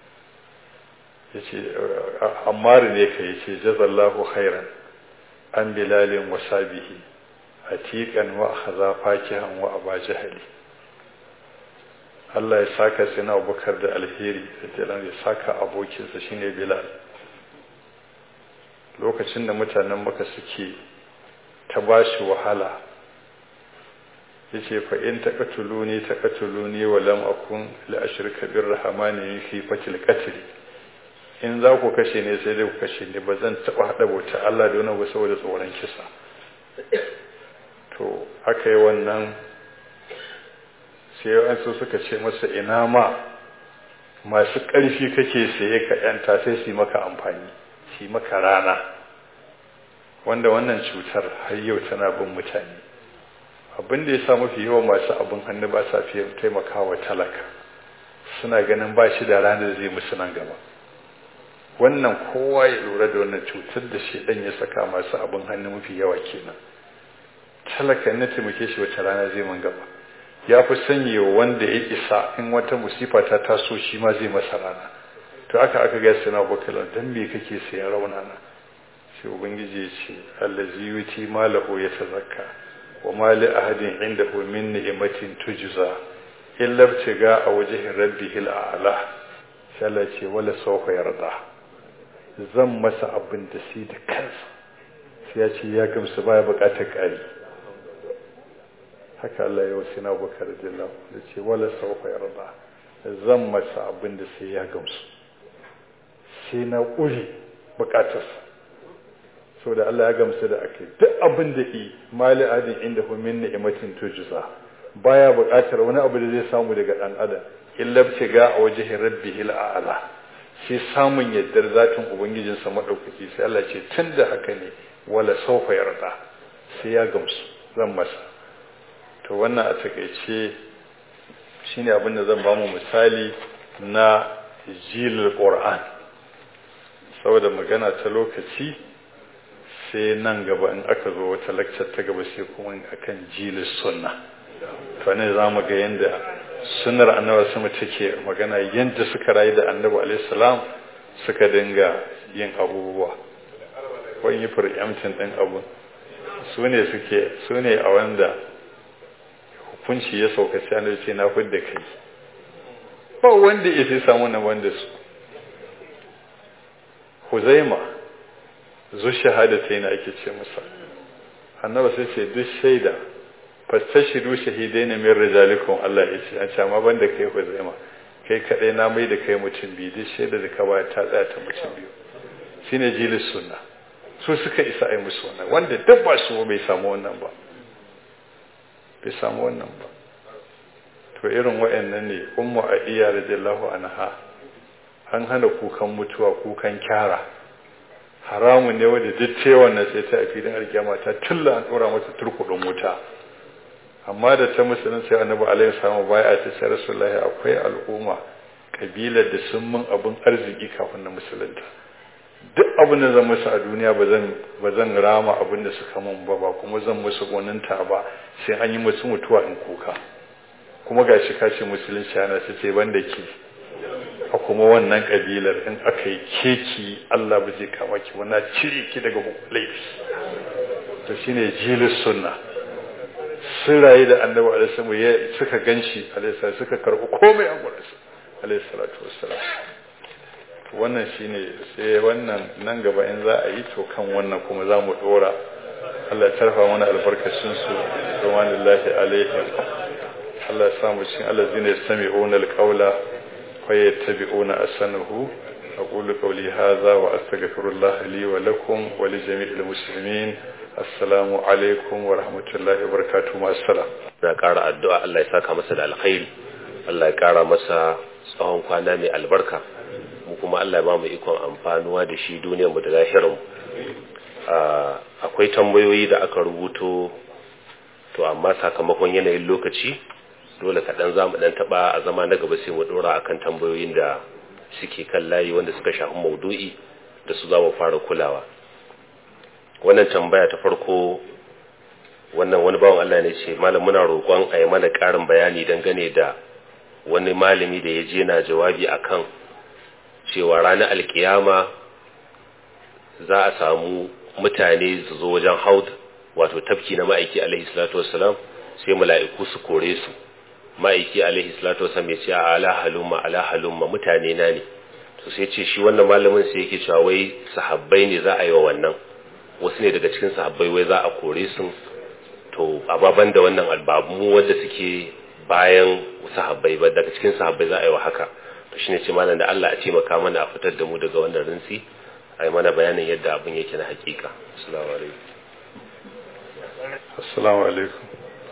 yace Ammar ne kai yace jazallahu khairan an Bilalin wasabihi atiqan wa akhadha fakihan wa aba jahli Allah ya saka sai na Abubakar da alheri da ya saka abokinsa shine Bilal lokacin da mutanen Makka suke ta bashi wahala yace fa in taqatuluni wa lam akun la ashrika birrahmani fi fatil qatl in za ku kashe ne sai dai ku kashe ne bazan taba hada bauta Allah da wani saboda tsoron kisa to akai wannan sai an so suka ce masa ina ma masu ƙarfi kake saye ka yanta sai su maka amfani su maka rana wanda wannan cutar har yau tana bin mutane. Abin da ya sa mafi yawan masu abin hannu ba sa fiye taimakawa talaka, suna ganin ba shi da ranar zai musu nan gaba. Wannan kowa ya lura da wannan cutar da shi dan ya saka masu abin hannu mafi yawa kenan. Talaka na taimake shi wata rana zai man gaba, ya fi sanyewa wanda ya isa in wata musifa ta taso shi ma zai masa rana. To aka ga suna bakalan dan me kake sayan raunana? Sai ubangiji ya ce allazi yuti malahu yatazakka wa ma li ahadin indahu min ni'matin tujza illa ibtiga wajhi rabbihil a'la. Sai Allah ce wala sawfa yarda, zan masa abin da shi da kansa sai ya ce ya gamsu baya bukatar kari. Haka Allah ya wasi na Abubakar radiyallahu anhu ya ce wala sawfa yarda, zan masa abin da sai ya gamsu, sai na ƙuri bukatarsa. So da Allah ya gamsu da ake duk abin da yi mali adin inda hu min ni'matin tujza, baya bukatar wani abu da zai samu daga dan adam illa ga a wajhi rabbihil a'la, sai samun yaddar zatin ubangijinsa madaukaki. Sai Allah ce tunda haka ne wala sawfa yarda, sai ya gamsu zan masa. To wannan a takeice shine abin da zan ba mu misali na jilul Qur'an. Saboda magana ta lokaci, sai nan gaba in aka zo wata lakcar ta gaba sai kuma akan jilul sunna. To ne za mu ga yanda sunnar annabi sama take magana, yanda suka rayu da annabi alaihi salam suka dinga yin abubuwa. Wani preemption din abu su ne a wanda hukunci ya sauka sai annabi ce na fidda kai, ba wanda ya sai samu nan wanda su. Huzaima zu shahadatai na ake ce masa, annabi sai ce duk shaida fastashidu shahidaina min rijalikum, Allah ya ce an ce amma banda kai Huzaima, kai kadai na mai da kai mutum biyu, duk shaida da ka ba ta tsaya ta mutum biyu. Shine jilis sunna, su suka isa ai musu wannan, wanda duk ba su bai samu wannan ba, bai samu wannan ba. To irin wayannan ne ummu Aiya radiyallahu anha, an hana kukan mutuwa, kukan kyara haramun ne, wanda duk ce wannan sai ta filin alkiyama ta tulla an dora mata turkudin wuta. Amma da ta musulun sai annabi alaihi salam bai'a ta ce rasulullahi akwai al'umma kabilar da sun mun abun arziki kafin na musulunta, duk abin da zan musu a duniya ba zan rama abin da suka mun ba kuma zan musu goninta ba, sai an yi musu mutuwa in kuka. Kuma gashi kace musulunci yana ta ce banda ke a kuma wannan kabilar in aka yi keki Allah ba zai kama ki ba, na cire ki daga laifi. To shine jilus sunna, sun rayu da annabi alaihi salam ya suka ganshi alaihi salam, suka karbi komai a gurinsa alaihi salatu wassalam. Wannan shine sai wannan nan gaba in za a yi to kan wannan kuma za mu dora. Allah ya tarfa mana albarkacin su subhanallahi alaihim. Allah ya samu cikin allazina yastami'una alqawla wa yattabi'una ahsanahu. aqulu qawli hadha wa astaghfirullah li wa lakum wa li jami'il muslimin. Assalamu alaikum wa rahmatullahi wa barakatuh. Assalam. Na ƙara addu'a Allah ya saka masa da alkhairi, Allah ya ƙara masa tsawon kwana mai albarka, mu kuma Allah ya ba mu ikon amfanuwa da shi duniyarmu da lahirinmu. Akwai tambayoyi da aka rubuto, to amma sakamakon yanayin lokaci dole kaɗan za mu ɗan taɓa a zama na gaba sai mu ɗora akan tambayoyin da suke kan layi wanda suka shafi maudu'i da su za mu fara kulawa. Wannan tambaya ta farko, wannan wani bawan Allah ne ce, malam muna roƙon a yi mana ƙarin bayani dangane da wani malami da ya je na jawabi akan cewa ranar alkiyama za a samu mutane su zo wajen haud, wato tafki na ma'aiki alaihi salatu wassalam, sai mala'iku su kore su. Ma'aiki alaihi salatu wassalam ya ce ala halumma mutane na ne. To sai ce shi wannan malamin sai yake cewa wai sahabbai ne za a yi wa wannan, wasu ne daga cikin sahabbai wai za a kore su. To ababan da wannan albabu wanda suke bayan sahabbai ba, daga cikin sahabbai za a yi wa haka. To shine ce malam da Allah a ce maka mana a fitar da mu daga wannan rinsi, a yi mana bayanin yadda abin yake na hakika. Assalamu alaikum.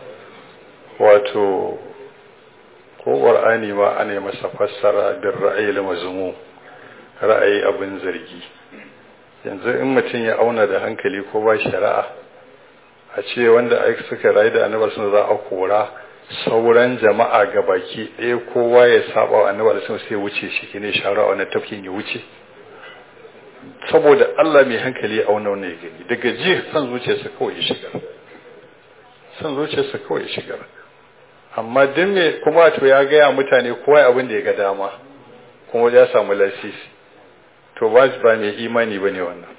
Wato ko Qur'ani ma ana yi masa fassara bin ra'ayil mazmum, ra'ayi abin zargi. yanzu in mutum ya auna da hankali ko ba shari'a a ce wanda suka rayu da annabi sun za a kora sauran jama'a ga baki ɗaya kowa ya saba wa annabi sun sai wuce shi ne shari'a wannan tafkin ya wuce saboda Allah mai hankali ya auna wannan ya gani daga ji san zuciyarsa kawai ya shigar san zuciyarsa kawai ya shigar amma din me kuma to ya gaya mutane kowa abin da ya ga dama kuma ya samu lasisi to ba mai imani ba ne wannan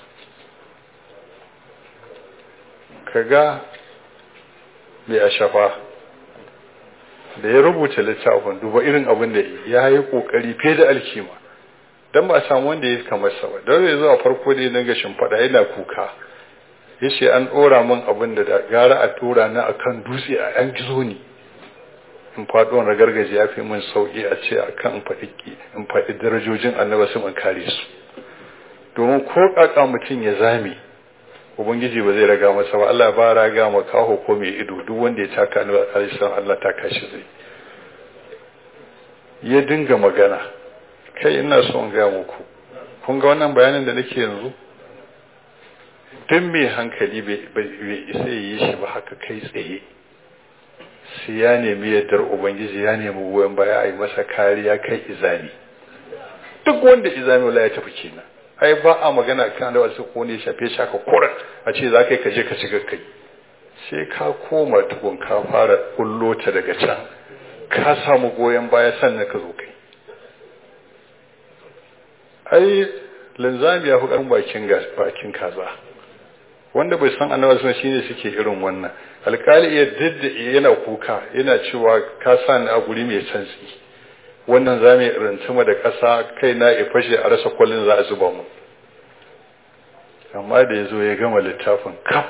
kaga mai ashafa da ya rubuta littafin duba irin abin da ya yi kokari fiye da alkima don ba a samu wanda ya kamar sa ba don zai zuwa farko da ya dinga shimfaɗa yana kuka ya ce an ɗora min abin da gara a tura na akan dutse a yan gizo ne in faɗuwan ragargaji ya fi min sauƙi a ce a kan in faɗi darajojin annaba su in kare su domin ko ƙaƙa mutum ya zame ubangiji ba zai raga masa ba Allah ba raga ma kaho ko mai ido duk wanda ya taka annabi alaihi Allah ta kashi zai ya dinga magana kai ina so in ga muku kun ga wannan bayanin da nake yanzu dan mai hankali bai isa yi shi ba haka kai tsaye sai ya nemi yardar ubangiji ya nemi goyon baya a yi masa kariya kai izami duk wanda izami wala ya tafi kenan ai ba a magana kan da wasu ko ne shafe shaka kora a ce za ka yi kaje ka shiga kai sai ka koma tukun ka fara kullo ta daga can ka samu goyon baya sannan ka zo kai ai linzami ya fi ƙarfin bakin kaza wanda bai san annabi sun shine suke irin wannan alƙali ya didda yana kuka yana cewa ka sa ni a guri mai santsi wannan zamu rantuma da ƙasa kai na ya fashe a rasa kullun za a zuba mu amma da yazo ya gama littafin kaf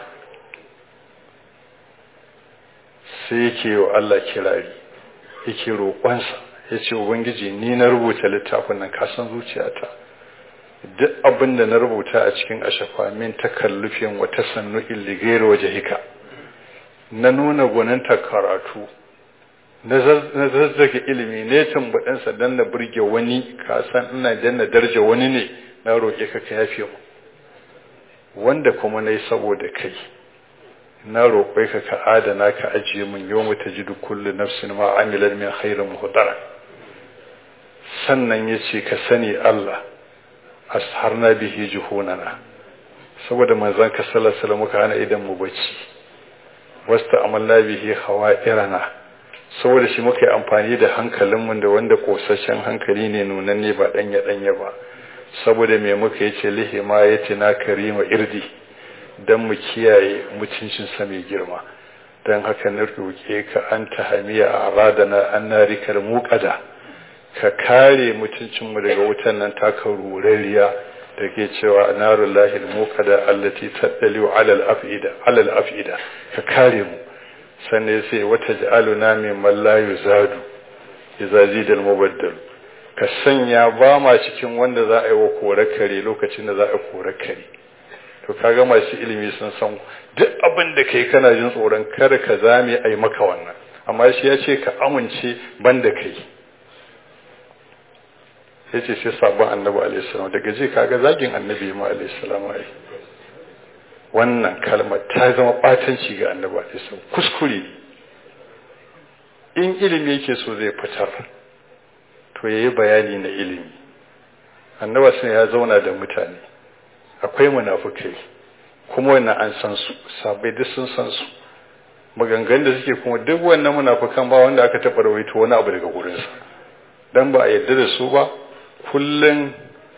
sai yake wa Allah kirari yake roƙonsa yace ubangiji ni na rubuta littafin nan ka san zuciyata duk abin da na rubuta a cikin ashafa min takallufin wa tasannu'in ligayr wajhika na nuna gwaninta karatu na zazzage ilimi ne tambadin sa dan na burge wani ka san ina danna darje wani ne na roƙe ka ka yafe mu wanda kuma nayi saboda kai na roƙe ka ka adana ka ajiye mun yawmu tajidu kullu nafsin ma amilat min khairin muhdara sannan yace ka sani Allah asharna bihi juhunana saboda manzon ka sallallahu alaihi wasallam muka hana idan mu bacci wasta amalna bihi khawa'irana saboda shi muka yi amfani da hankalinmu da wanda kosasshen hankali ne nunanne ba danya ba saboda me muka yace lihima yace na karima irdi dan mu kiyaye mutuncin sa mai girma dan haka na roke ka an tahamiya aradana annarikal muqada ka kare mutuncinmu daga wutan nan taka rurariya da ke cewa narullahi al-muqada allati tadaliu ala al-afida ka kare mu sannan sai wata ja'aluna mimman la yuzadu idza zida al-mubaddal ka sanya ba ma cikin wanda za a yi wa kore kare lokacin da za a kore kare to kaga masu ilimi sun san duk abin da kai kana jin tsoron kada ka zame ai maka wannan amma shi ya ce ka amince banda kai yace sai sabon annabi alaihi salam daga ji kaga zagin annabi ma alaihi salam ai wannan kalmar ta zama batanci ga annabi alaihi salam kuskure in ilimi yake so zai fitar to yayi bayani na ilimi annabi sai ya zauna da mutane akwai munafikai kuma wannan an san su sabai duk sun san su maganganun da suke kuma duk wannan munafikan ba wanda aka taba rawaito wani abu daga gurin sa dan ba a yarda da su ba kullun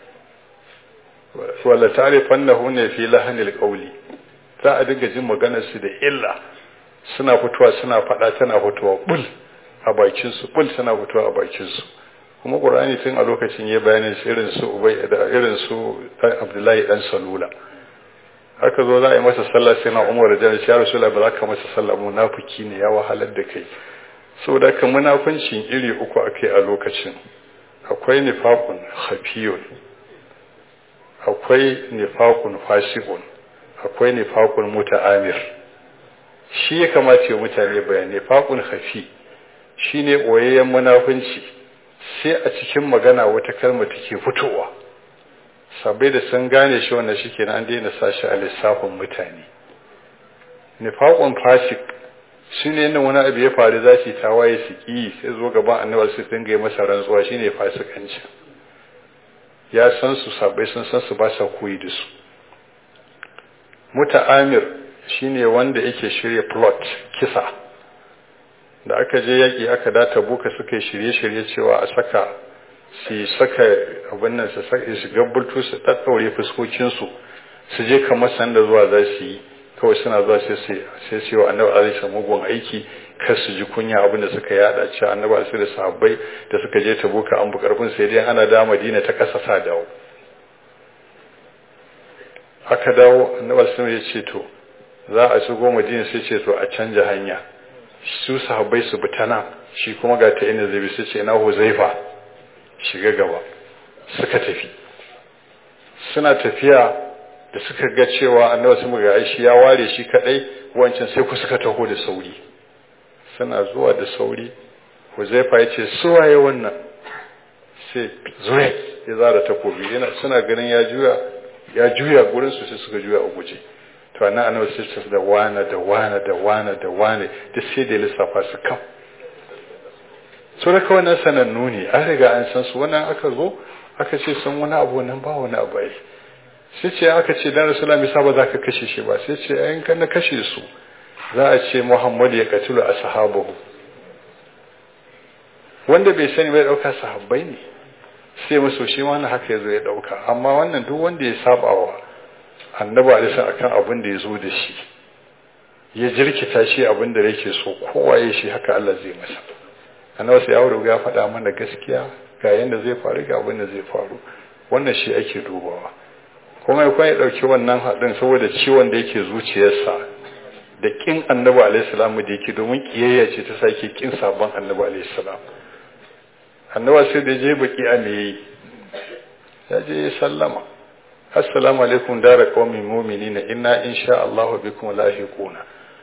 wala ta'rifannahu ne fi lahanil qawli za a dinga jin maganar su da illa suna fitowa suna fada tana fitowa bul a bakin su bul tana fitowa a bakin su kuma qur'ani tun a lokacin yayin bayanin irin su ubay da irin su abdullahi dan salula haka zo za a yi masa sallah sai na umar da ya rasulullahi ba za ka masa sallah munafiki ne ya wahalar da kai saboda kan munafincin iri uku akai a lokacin akwai nifaqun khafiyun akwai nifaqun fasiqun akwai nifaqun muta'amir shi ya kamata ya mutane bayani nifaqun khafi shine boyayyen munafinci sai a cikin magana wata kalma take fitowa sabai da sun gane shi wannan shi kenan an daina sa shi a lissafin mutane. Nifaqun fasik shi ne yadda wani abu ya faru za su yi tawaye su ƙi sai zo gaban annabi su dinga yi masa rantsuwa shi ne fasikanci. Ya san su sabai sun san su ba sa koyi da su. Muta'amir shi ne wanda yake shirya plot kisa da aka je yaƙi aka data buka suka yi shirye-shirye cewa a saka abin nan su shiga burtu su ɗaɗɗaure fuskokinsu su je kamar sanda zuwa za su yi kawai suna zuwa sai su yi wa annabi alaihi mugun aiki kar su ji kunya abin da suka yada cewa annabi alaihi da sahabbai da suka je tabuka an bu karfin sai dai ana da Madina ta kasa sa dawo. Aka dawo annabi alaihi ya ce to za a shigo Madina sai ce to a canja hanya su sahabbai su bi ta nan shi kuma ga ta inda zai bi sai ce na Huzaifa shiga gaba suka tafi. Suna tafiya da suka ga cewa annabi sun ga shi ya ware shi kadai wancan sai ku suka taho da sauri. Suna zuwa da sauri Huzaifa ya ce su waye wannan sai zuwa ya zara takobi suna ganin ya juya gurin su sai suka juya a guje. To annabi sai ce da wana da sai da lissafa su kam. So da kawai nan sanannu ne an riga an san su wannan aka zo aka ce sun wani abu nan ba wani abu ai. Sai ce aka ce dan Rasulullah misa ba za ka kashe shi ba sai ce ayin kan na kashe su za a ce Muhammad ya katulu ashabahu wanda bai sani bai dauka sahabbai ne sai musu shi wannan haka yazo ya dauka amma wannan duk wanda ya sabawa annabi alaihi akan abin da yazo da shi ya jirkita shi abin da yake so kowa ya shi haka Allah zai masa. Annabi sai ya faɗa mana gaskiya ga yanda zai faru ga abin da zai faru wannan shi ake dubawa. Kuma ya ɗauki wannan haɗin saboda ciwon da yake zuciyarsa da ƙin annabi alaihissalam da yake domin ƙiyayya ce ta sake ƙin sabon annabi alaihissalam. Annabi sai da je baki a me ya je ya sallama assalamu alaikum dara qaumin mu'minina inna insha Allah bikum lahiquna.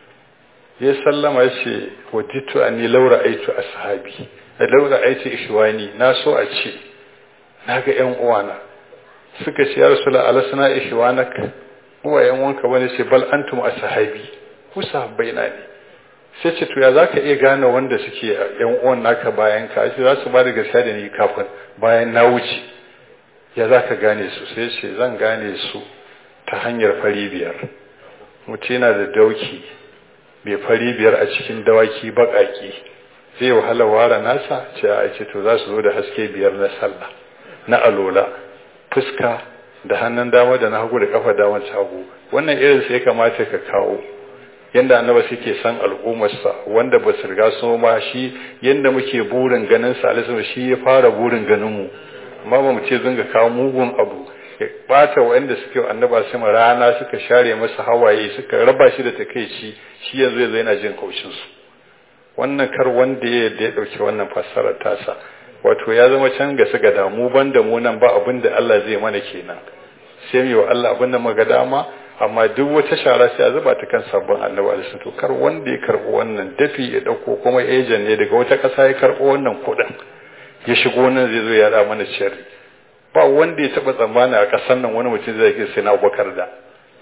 Ya sallama ya ce waditu anni law ra'aytu ashabi law ra'aytu ishwani na so a ce naga ƴan uwana suka ce ya rasula alasna ishwanak uwayen wanka wani ce bal antum ashabi ku sahabbai na ne sai ce to ya zaka iya gane wanda suke yan uwan naka bayan ka sai za su ba da gaskiya da ni kafin bayan na wuce ya zaka gane su sai ce zan gane su ta hanyar fari biyar mutum yana da dauki mai fari biyar a cikin dawaki baƙaƙi zai wahala ware nasa ce a ce to za su zo da haske biyar na sallah na alola fuska da hannun dama da na hagu da kafa daman hagu wannan irin sai kamata ka kawo yanda annaba suke san al'ummarsa wanda ba su riga sun ma shi yanda muke burin ganin sa alisa shi ya fara burin ganin mu amma ba mu ce zanga kawo mugun abu ya bata wanda suke annaba sai rana suka share masa hawaye suka raba shi da takeici shi yanzu yana jin kaushin su wannan kar wanda ya dauki wannan fassarar tasa wato ya zama can ga su ga damu banda mu nan ba abin da Allah zai mana kenan sai mu yi wa Allah abin da muka dama amma duk wata shara sai a zuba ta kan sabbin annabi alaihi to kar wanda ya karbo wannan dafi ya dauko kuma agent ne daga wata kasa ya karbo wannan kudin ya shigo nan zai zo ya da mana sharri ba wanda ya taba tsammani a kasan nan wani mutum zai ke sai na Abubakar da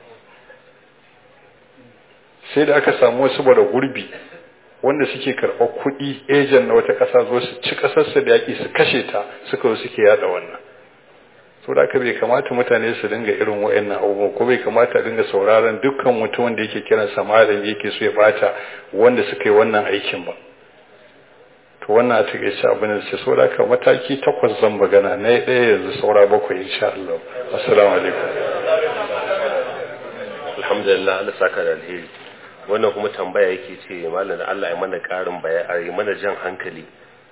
sai da aka samu wasu bara gurbi wanda suke karɓar kuɗi ejen na wata ƙasa zo su ci ƙasarsa da yaƙi su kashe ta suka zo suke yada wannan so da bai kamata mutane su dinga irin wa'annan abubuwa ko bai kamata a dinga sauraron dukkan mutum wanda yake kiran samarin yake so ya bata wanda suka yi wannan aikin ba to wannan a takaice abin da ce so da mataki 8 zan magana na ɗaya yanzu saura 7 insha Allah assalamu alaikum alhamdulillah Allah saka da alheri. Wannan kuma tambaya yake ce malam da Allah ya mana karin bayani mana jan hankali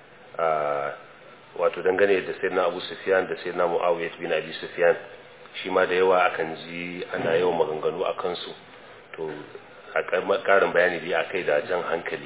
wato dangane da sayyidina Abu Sufyan da sayyidina Muawiya bin Abi Sufyan shi ma da yawa akan ji ana yawan maganganu akan su to a karin bayani dai akai da jan hankali.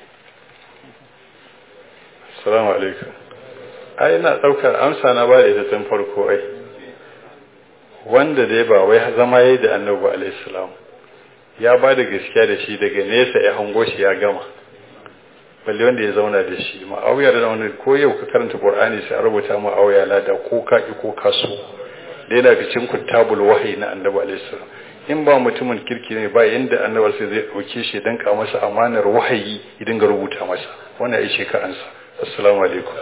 Assalamu alaikum. Ai ina daukar amsa na ba da ita tun farko ai wanda dai ba wai zama yayi da Annabi alaihi salam ya ba da gaskiya da shi daga nesa ya hango shi ya gama balle wanda ya zauna da shi Muawiya da wani ko yau ka karanta Qur'ani sai a rubuta Muawiya lada ko ka ki ko ka so yana cikin kutabul wahyi na annabi alaihi salam. In ba mutumin kirki ne ba yanda annabi sai zai dauke shi dan ka masa amanar wahayi idan ga rubuta masa. Wannan ai shekaransa. Assalamu alaikum.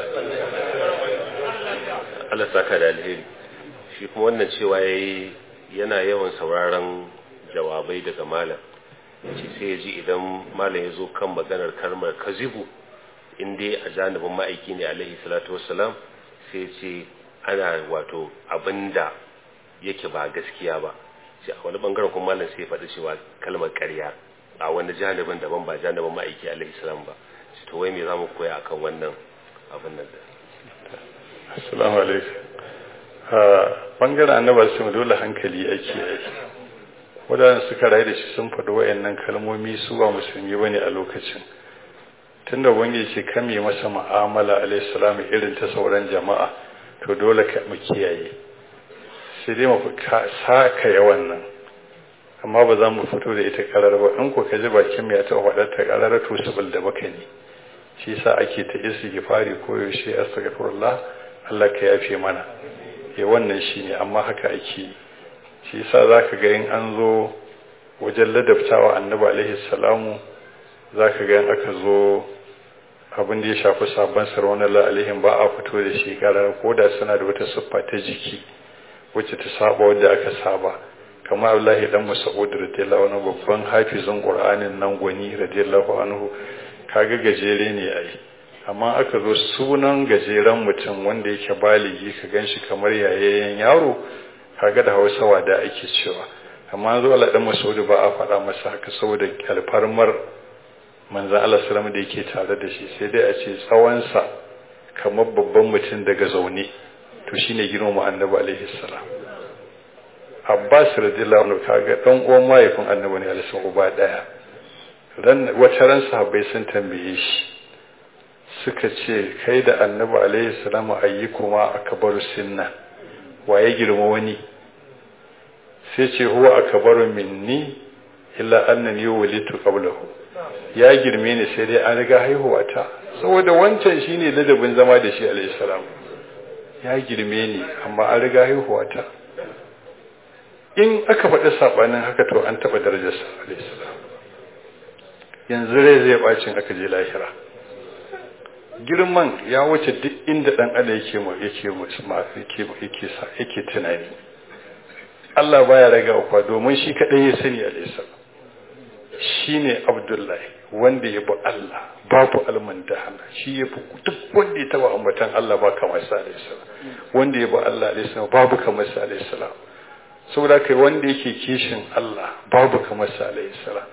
Allah saka da alheri. Shi kuma wannan cewa yayi yana yawan sauraron jawabai daga malam. Shi sai ya ji idan malam ya zo kan maganar kalmar kazibu in dai a janibin ma'aiki ne alaihi salatu wassalam sai ce ana wato abinda yake ba gaskiya ba. Sai a wani bangaren kuma malam sai ya faɗi cewa kalmar ƙarya a wani janibin daban ba janibin ma'aiki alaihi salam ba. To wai me zamu koya akan wannan abin nan? Assalamu alaikum. Bangaren annabi sai dole hankali ake yi. Wadanda suka rayu da shi sun faɗi wayannan kalmomi su ba musulmi bane a lokacin. Tunda wani ce kame masa mu'amala alaihi salam irin ta sauran jama'a to dole ka mu kiyaye. Sai dai mu saka yawan nan. Amma ba za mu fito da ita karar ba in ko ka ji bakin mu ya ta faɗa ta karar to sabul da baka ne. Shi yasa ake ta istighfari ko yaushe astaghfirullah Allah ka yafe mana. Wannan shine amma haka ake. Shi yasa zaka ga in an zo wajen ladabtawa annabi alaihi salamu zaka ga in aka zo abin da ya shafi sabban sarwana alaihim ba a fito da shi karar koda suna da wata siffa ta jiki wacce ta saba wanda aka saba kamar Abdullahi dan Mas'ud radiyallahu anhu babban hafizin Qur'anin nan gwani radiyallahu anhu kaga gajere ne ai amma aka zo sunan gajeren mutum wanda yake baligi ka ganshi kamar yayayen yaro kaga da Hausawa da ake cewa amma zo Allah dan Mas'ud ba a faɗa masa haka saboda alfarmar manzon Allah sallallahu alaihi da yake tare da shi sai dai a ce tsawon sa kamar babban mutum daga zaune to shine girmama annabi alaihi salam. Abbas radiyallahu anhu kaga dan uwan mahaifin annabi ne alaihi uba daya wata ran sahabbai sun tambaye shi suka ce kai da annabi alaihi salamu ayyukuma akbaru sinna waye girma wani sai ce huwa akbaru minni illa annani walitu qablahu ya girme ni sai dai an riga haihuwa ta saboda wancan shine ladabin zama da shi alaihi salam ya girme ni amma an riga haihuwa ta in aka faɗi sabanin haka to an taɓa darajar sa alaihi salam yanzu rai zai bacin aka je lahira girman ya wuce duk inda dan adam yake tunani Allah baya raga kwa domin shi kadai ya sani alaihi salam shine Abdullahi wanda ya bi Allah babu almandahana shi ya fi duk wanda ya taba ambatan Allah ba kamar sa alaihi salam wanda ya bi Allah alaihi salam babu kamar sa alaihi salam saboda kai wanda yake kishin Allah babu kamar sa alaihi salam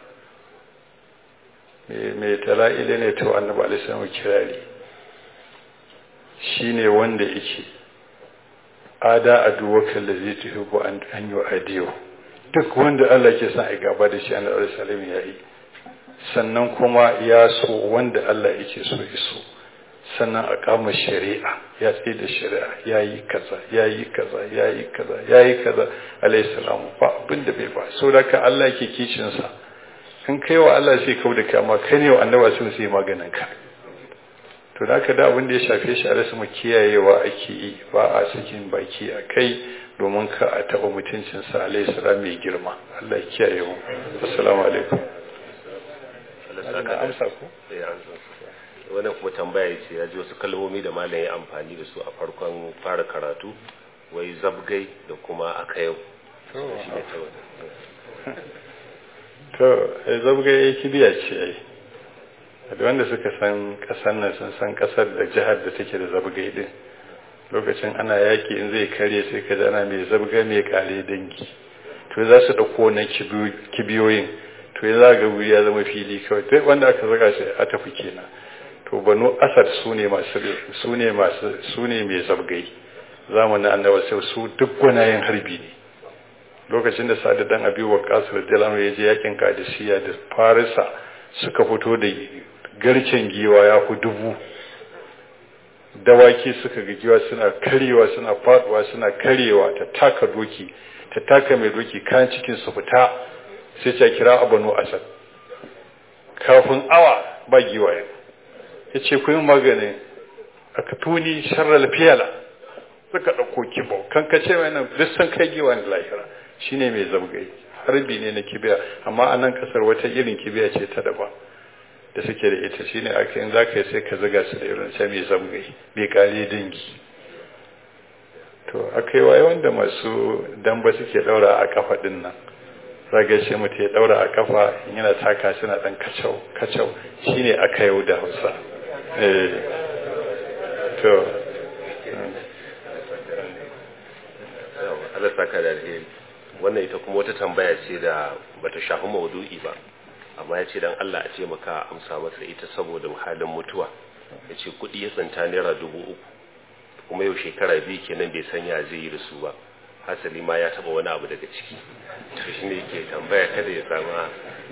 mai tala'ile ne to annabi alaihi salam kirari shine wanda yake ada aduwaka allazi tuhibbu an yu'adiyu duk wanda Allah ke son a gaba da shi annabi alaihi salam yayi sannan kuma ya so wanda Allah yake so iso sannan a kama shari'a ya tsaye da shari'a yayi kaza alaihi salam ba abinda bai ba so da ka Allah yake kicin sa in kai wa Allah sai kau da kama kai ne wa annabi sai maganin ka to da ka da abin da ya shafe shi a rasu mu kiyayewa ake yi ba a sakin baki a kai domin ka a taba mutuncin sa alaihi salam mai girma Allah ya kiyaye mu assalamu alaikum amsa ku wannan kuma tambaya ce ya ji wasu kalmomi da malam ya amfani da su a farkon fara karatu wai zabgai da kuma akayau to zabgai kibiya ce ai da wanda suka san kasar nan sun san kasar da jihar da take da zabgai din lokacin ana yaki in zai kare sai ka ana mai zabga mai kare dangi to za su dauko na kibiyoyin to ya zaga wuri ya zama fili kawai duk wanda aka zaga shi a tafi kenan to banu asad sune mai zabgai zamanin annabi sai su duk gwanayen harbi ne lokacin da Sa'ad dan Abi Waqqas radiyallahu anhu ya je yakin Qadisiyya da Farisa suka fito da garken giwa ya fi 1000 dawaki suka ga giwa suna karewa suna faduwa suna karewa ta taka doki ta taka mai doki kan cikin su fita sai ta kira Banu Asad kafin awa ba giwaye yace ku yi magana aka tuni sharral fiyala suka ɗauko kibau kan ka ce mai nan duk sun kai giwa ne lahira shine mai zabgai harbi ne na kibiya amma a nan kasar wata irin kibiya ce ta daban da suke da ita shine aka in zaka yi sai ka zuga su da irin sai mai zabgai mai kare dangi to akai waye wanda masu damba suke daura a kafa din nan zaga shi mutum ya daura a kafa in yana taka suna dan kacau shine aka yau da Hausa to Allah saka da alheri wannan ita kuma wata tambaya ce da bata shafi maudu'i ba amma ya ce dan Allah a ce maka amsa masa ita saboda halin mutuwa ya ce kuɗi ya tsinta naira 3,000 kuma yau shekara 2 kenan bai sanya zai yi da su ba hasali ma ya taba wani abu daga ciki to shine yake tambaya kada ya sama.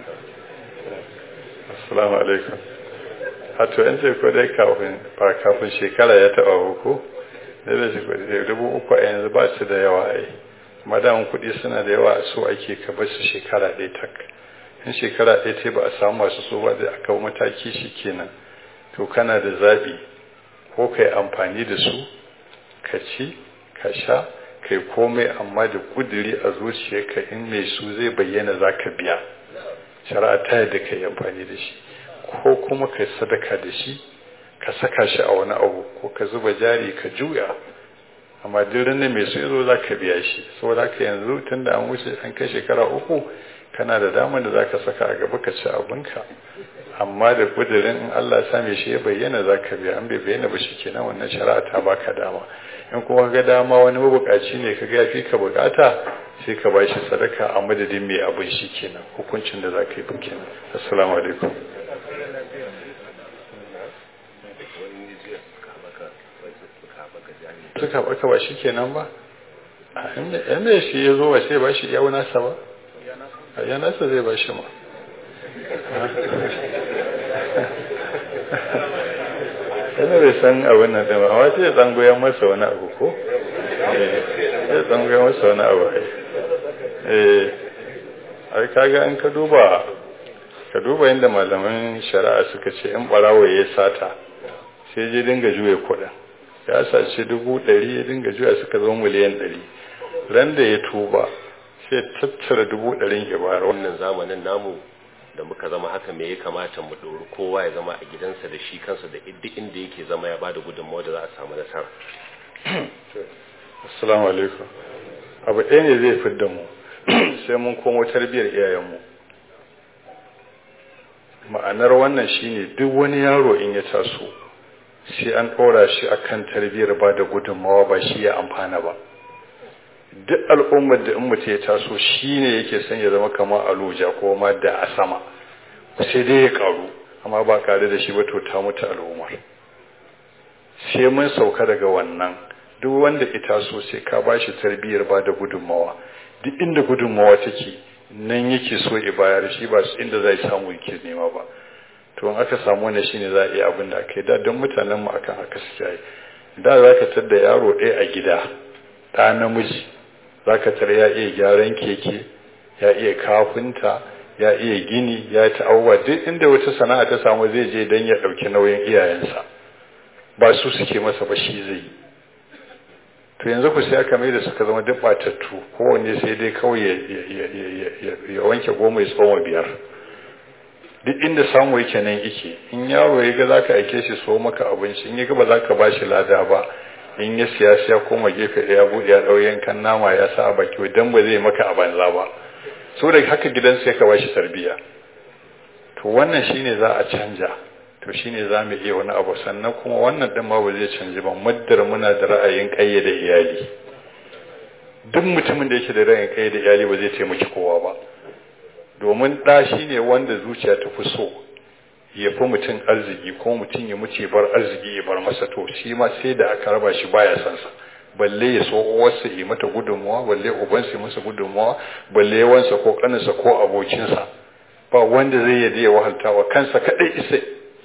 Assalamu alaikum. Hato an ce ko dai kafin shekara ya taba ko da shi ko 3,000 a yanzu ba su da yawa ai madan kuɗi suna da yawa so ake ka bar su shekara ɗaya tak in shekara ɗaya ce ba a samu masu so ba da aka mataki shi kenan to kana da zabi ko kai amfani da su ka ci ka sha kai komai amma da kuduri a zuciyarka in mai su zai bayyana zaka biya shari'a ta yadda kai amfani da shi ko kuma kai sadaka da shi ka saka shi a wani abu ko ka zuba jari ka juya amma duk ranar mai su yazo zaka biya shi saboda haka yanzu tunda an wuce an kai shekara 3 kana da damar da zaka saka a gaba ka ci abinka amma da kudirin in Allah ya same shi ya bayyana zaka biya an bai bayyana ba shikenan wannan shari'a ta baka dama in kuma ga dama wani mabukaci ne ka ga yafi ka bukata sai ka ba shi sadaka a madadin mai abin shikenan hukuncin da zaka yi kenan. Assalamu alaikum. Suka baka ba shi kenan ba inda shi ya zo ba sai ba shi yawon nasa ba ya nasa zai ba shi ma yana bai san abin nan ɗin ba amma sai ya tsangoyan masa wani abu ko ya tsangoyan masa wani abu ai kaga in ka duba inda malaman shari'a suka ce in ɓarawo ya sata sai je dinga juya kuɗin ya sace 100,000 ya dinga juya suka zama miliyan 100 ran da ya tuba sai tattara 100,000 ya bayar. Wannan zamanin namu da muka zama haka me ya kamata mu dori kowa ya zama a gidansa da shi kansa da duk inda yake zama ya bada gudunmawa da za a samu nasara. Assalamu alaikum. Abu ɗaya ne zai fidda mu sai mun komo tarbiyyar iyayenmu. Ma'anar wannan shine duk wani yaro in ya taso sai an ɗora shi akan tarbiyyar ba da gudunmawa ba shi ya amfana ba. Duk al'ummar da in mutum ya taso shi ne yake son ya zama kamar aluja ko ma da a sama sai dai ya karu amma ba kare da shi ba to ta mutu al'ummar. Sai mun sauka daga wannan duk wanda ya taso sai ka ba shi tarbiyyar ba da gudunmawa duk inda gudunmawa take nan yake so ya bayar shi ba su inda zai samu yake nema ba. To in aka samu wannan shine za a iya abin da aka yi da don mutanen mu akan haka suke yi. Da za ka tar da yaro ɗaya a gida ɗa namiji za ka tar ya iya gyaran keke ya iya kafinta ya iya gini ya ta abubuwa duk inda wata sana'a ta samu zai je don ya ɗauki nauyin iyayensa ba su suke masa ba shi zai yi. To yanzu ku sai aka mai da suka zama duk batattu kowanne sai dai kawai ya wanke 10 ya tsoma 5 duk inda samu yake nan yake in yaro ya ga za ka aike shi so maka abinci in ya ga ba za ka ba shi lada ba in ya siyasa ya koma gefe ya buɗe ya ɗau yankan nama ya sa a baki dan ba zai maka a banza ba so da haka gidansa ya ka ba shi tarbiyya. To wannan shine za a canja to shine za mu iya wani abu sannan kuma wannan ɗin ma ba zai canji ba muddar muna da ra'ayin ƙayyade iyali. Duk mutumin da yake da ra'ayin ƙayyade iyali ba zai taimaki kowa ba domin ɗa shine wanda zuciya ta fi so ya fi mutum arziki ko mutum ya mutu ya bar arziki ya bar masa to shi ma sai da aka raba shi baya san sa balle ya so uwarsa yi mata gudunmawa balle ubansa ya masa gudunmawa balle yawansa ko kaninsa ko abokinsa ba wanda zai yadda ya wahalta wa kansa kadai isa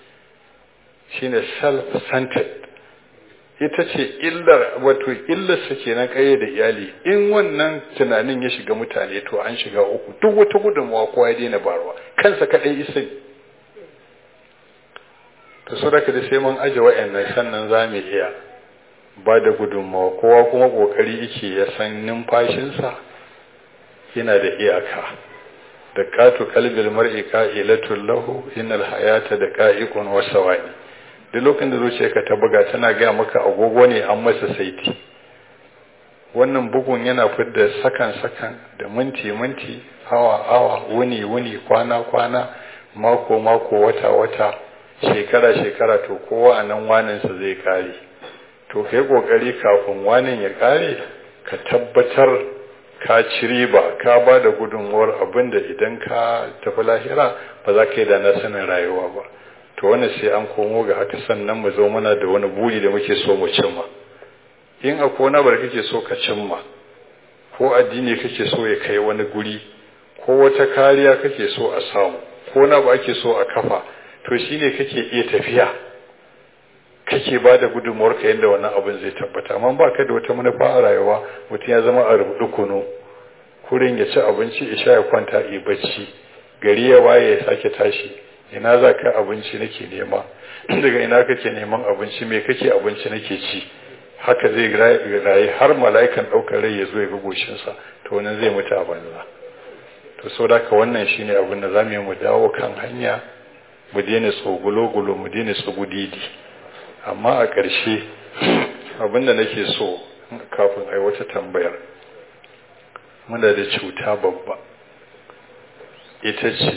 shine self-centered ita ce illar wato illarsa kenan kaye da iyali in wannan tunanin ya shiga mutane to an shiga uku duk wata gudunmawa kowa ya daina barwa kansa kadai isa to so da sai mun aje wa'annan sannan za mu iya ba da gudunmawa, kowa kuma kokari yake ya san numfashinsa yana da iyaka. da katu kalbil mar'i qa'ilatul lahu innal hayata daqa'iqun wa sawani. Duk lokacin da zuciyarka ta buga tana ga maka agogo ne an masa saiti. Wannan bugun yana fidda sakan da minti awa wuni kwana mako wata shekara to kowa anan wanin sa zai kare. To kai kokari kafin wanin ya kare ka tabbatar ka ci riba, ka ba da gudunmuwar abinda idan ka tafi lahira ba za ka yi da na sanin rayuwa ba. To wannan sai an komo ga haka, sannan mu zo mana da wani buri da muke so mu cimma. In akwai wani bar kake so ka cimma, ko addini kake so ya kai wani guri, ko wata kariya kake so a samu, ko na ba ake so a kafa, to shine kake iya tafiya, kake ba da gudunmuwar ka yadda wannan abin zai tabbata. Amma ba ka da wata manufa a rayuwa, mutum ya zama a rubutu kuno, kurin ya ci abinci ya sha ya kwanta ya bacci, gari ya waye ya sake tashi, ina za ka abinci nake nema, daga ina kake neman abinci, me kake abinci nake ci. Haka zai rayu har mala'ikan ɗaukar rai ya zo ya ga goshinsa, to wannan zai mutu a banza. To so da ka wannan shine abin da zamu yi, mu dawo kan hanya, mu daina tsogulo-gulo, mu daina tsogudidi. Amma a ƙarshe abin da nake so kafin ai wata tambayar, muna da cuta babba, ita ce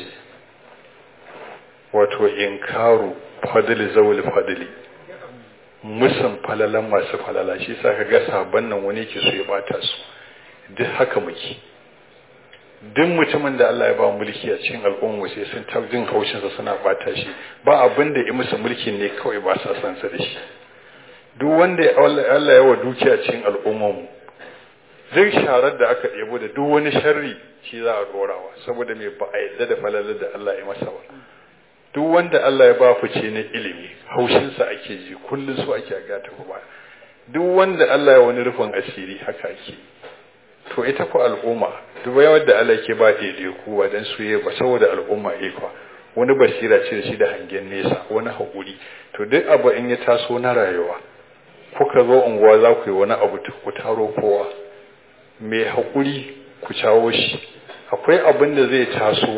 wato inkaru fadli zawul fadli, musun falalan masu falala. Shi sa ka ga sabon nan wani ke so ya bata su. Duk haka muke, duk mutumin da Allah ya ba mulki a cikin al'umma sai sun ta jin haushinsa suna bata shi. Ba abin da ya musu mulkin ne kawai ba sa san sa da shi. Duk wanda Allah ya wa dukiya cikin al'ummar mu, duk sharar da aka ɗebo da duk wani sharri shi za a dorawa, saboda me ba a yadda da falalar da Allah ya masa ba. Duk wanda Allah ya ba fice na ilimi, haushinsa ake ji, kullum su ake ga ta ba. Duk wanda Allah ya wani rufin asiri, haka ake. To ita ko al'umma, duk yawan da Allah ke ba daidai kuwa dan su yi ba, saboda al'umma ikwa wani basira ce da shi da hangen nesa, wani haƙuri. To duk abu in ya taso na rayuwa, kuka zo unguwa za ku yi wani abu, ku taro kowa mai haƙuri, ku cawo shi. Akwai abin da zai taso,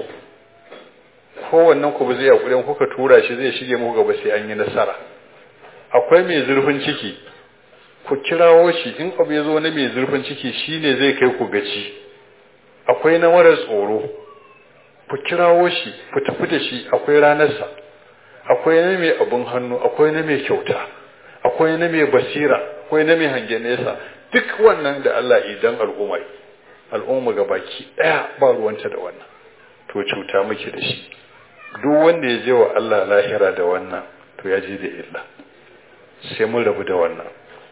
kowannen ku ba zai haƙuri, kuka tura shi zai shige muku gaba sai an yi nasara. Akwai mai zurfin ciki, ku kirawo shi, in abu ya zo na mai zurfin ciki shine zai kai ku gaci. Akwai na mara tsoro, ku kirawo shi, ku tafi da shi, akwai ranarsa. Akwai na mai abun hannu, akwai na mai kyauta, akwai na mai basira, akwai na mai hangen nesa. Duk wannan da Allah idan al'umma ga baki ɗaya ba ruwanta da wannan, to cuta muke da shi. Duk wanda ya je wa Allah lahira da wannan, to ya je da illa. Sai mun rabu da wannan.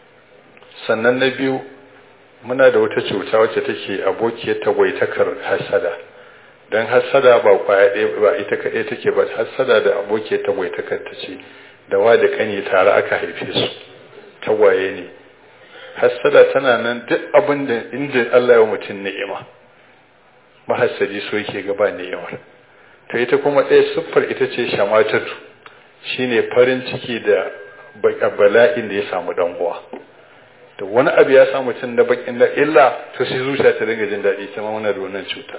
Sannan na biyu, muna da wata cuta wacce take abokiyar tagwaitakar hasada. Dan hasada ba kwaya ɗaya ba ita kaɗai take ba, hasada da abokiyar tagwaitakar ta ce, da wa da kani tare aka haife su, tagwaye ne. Hasada tana nan duk abin da inda Allah ya mutum ni'ima, mahassadi so yake gaba ni'imar. To ita kuma ɗaya siffar ita ce shamatatu, shine farin ciki da bala'in da ya samu dan uwa. To wani abu ya samu mutum da bakin da illa, to sai zuciya ta dinga jin daɗi, ta muna da wannan cutar.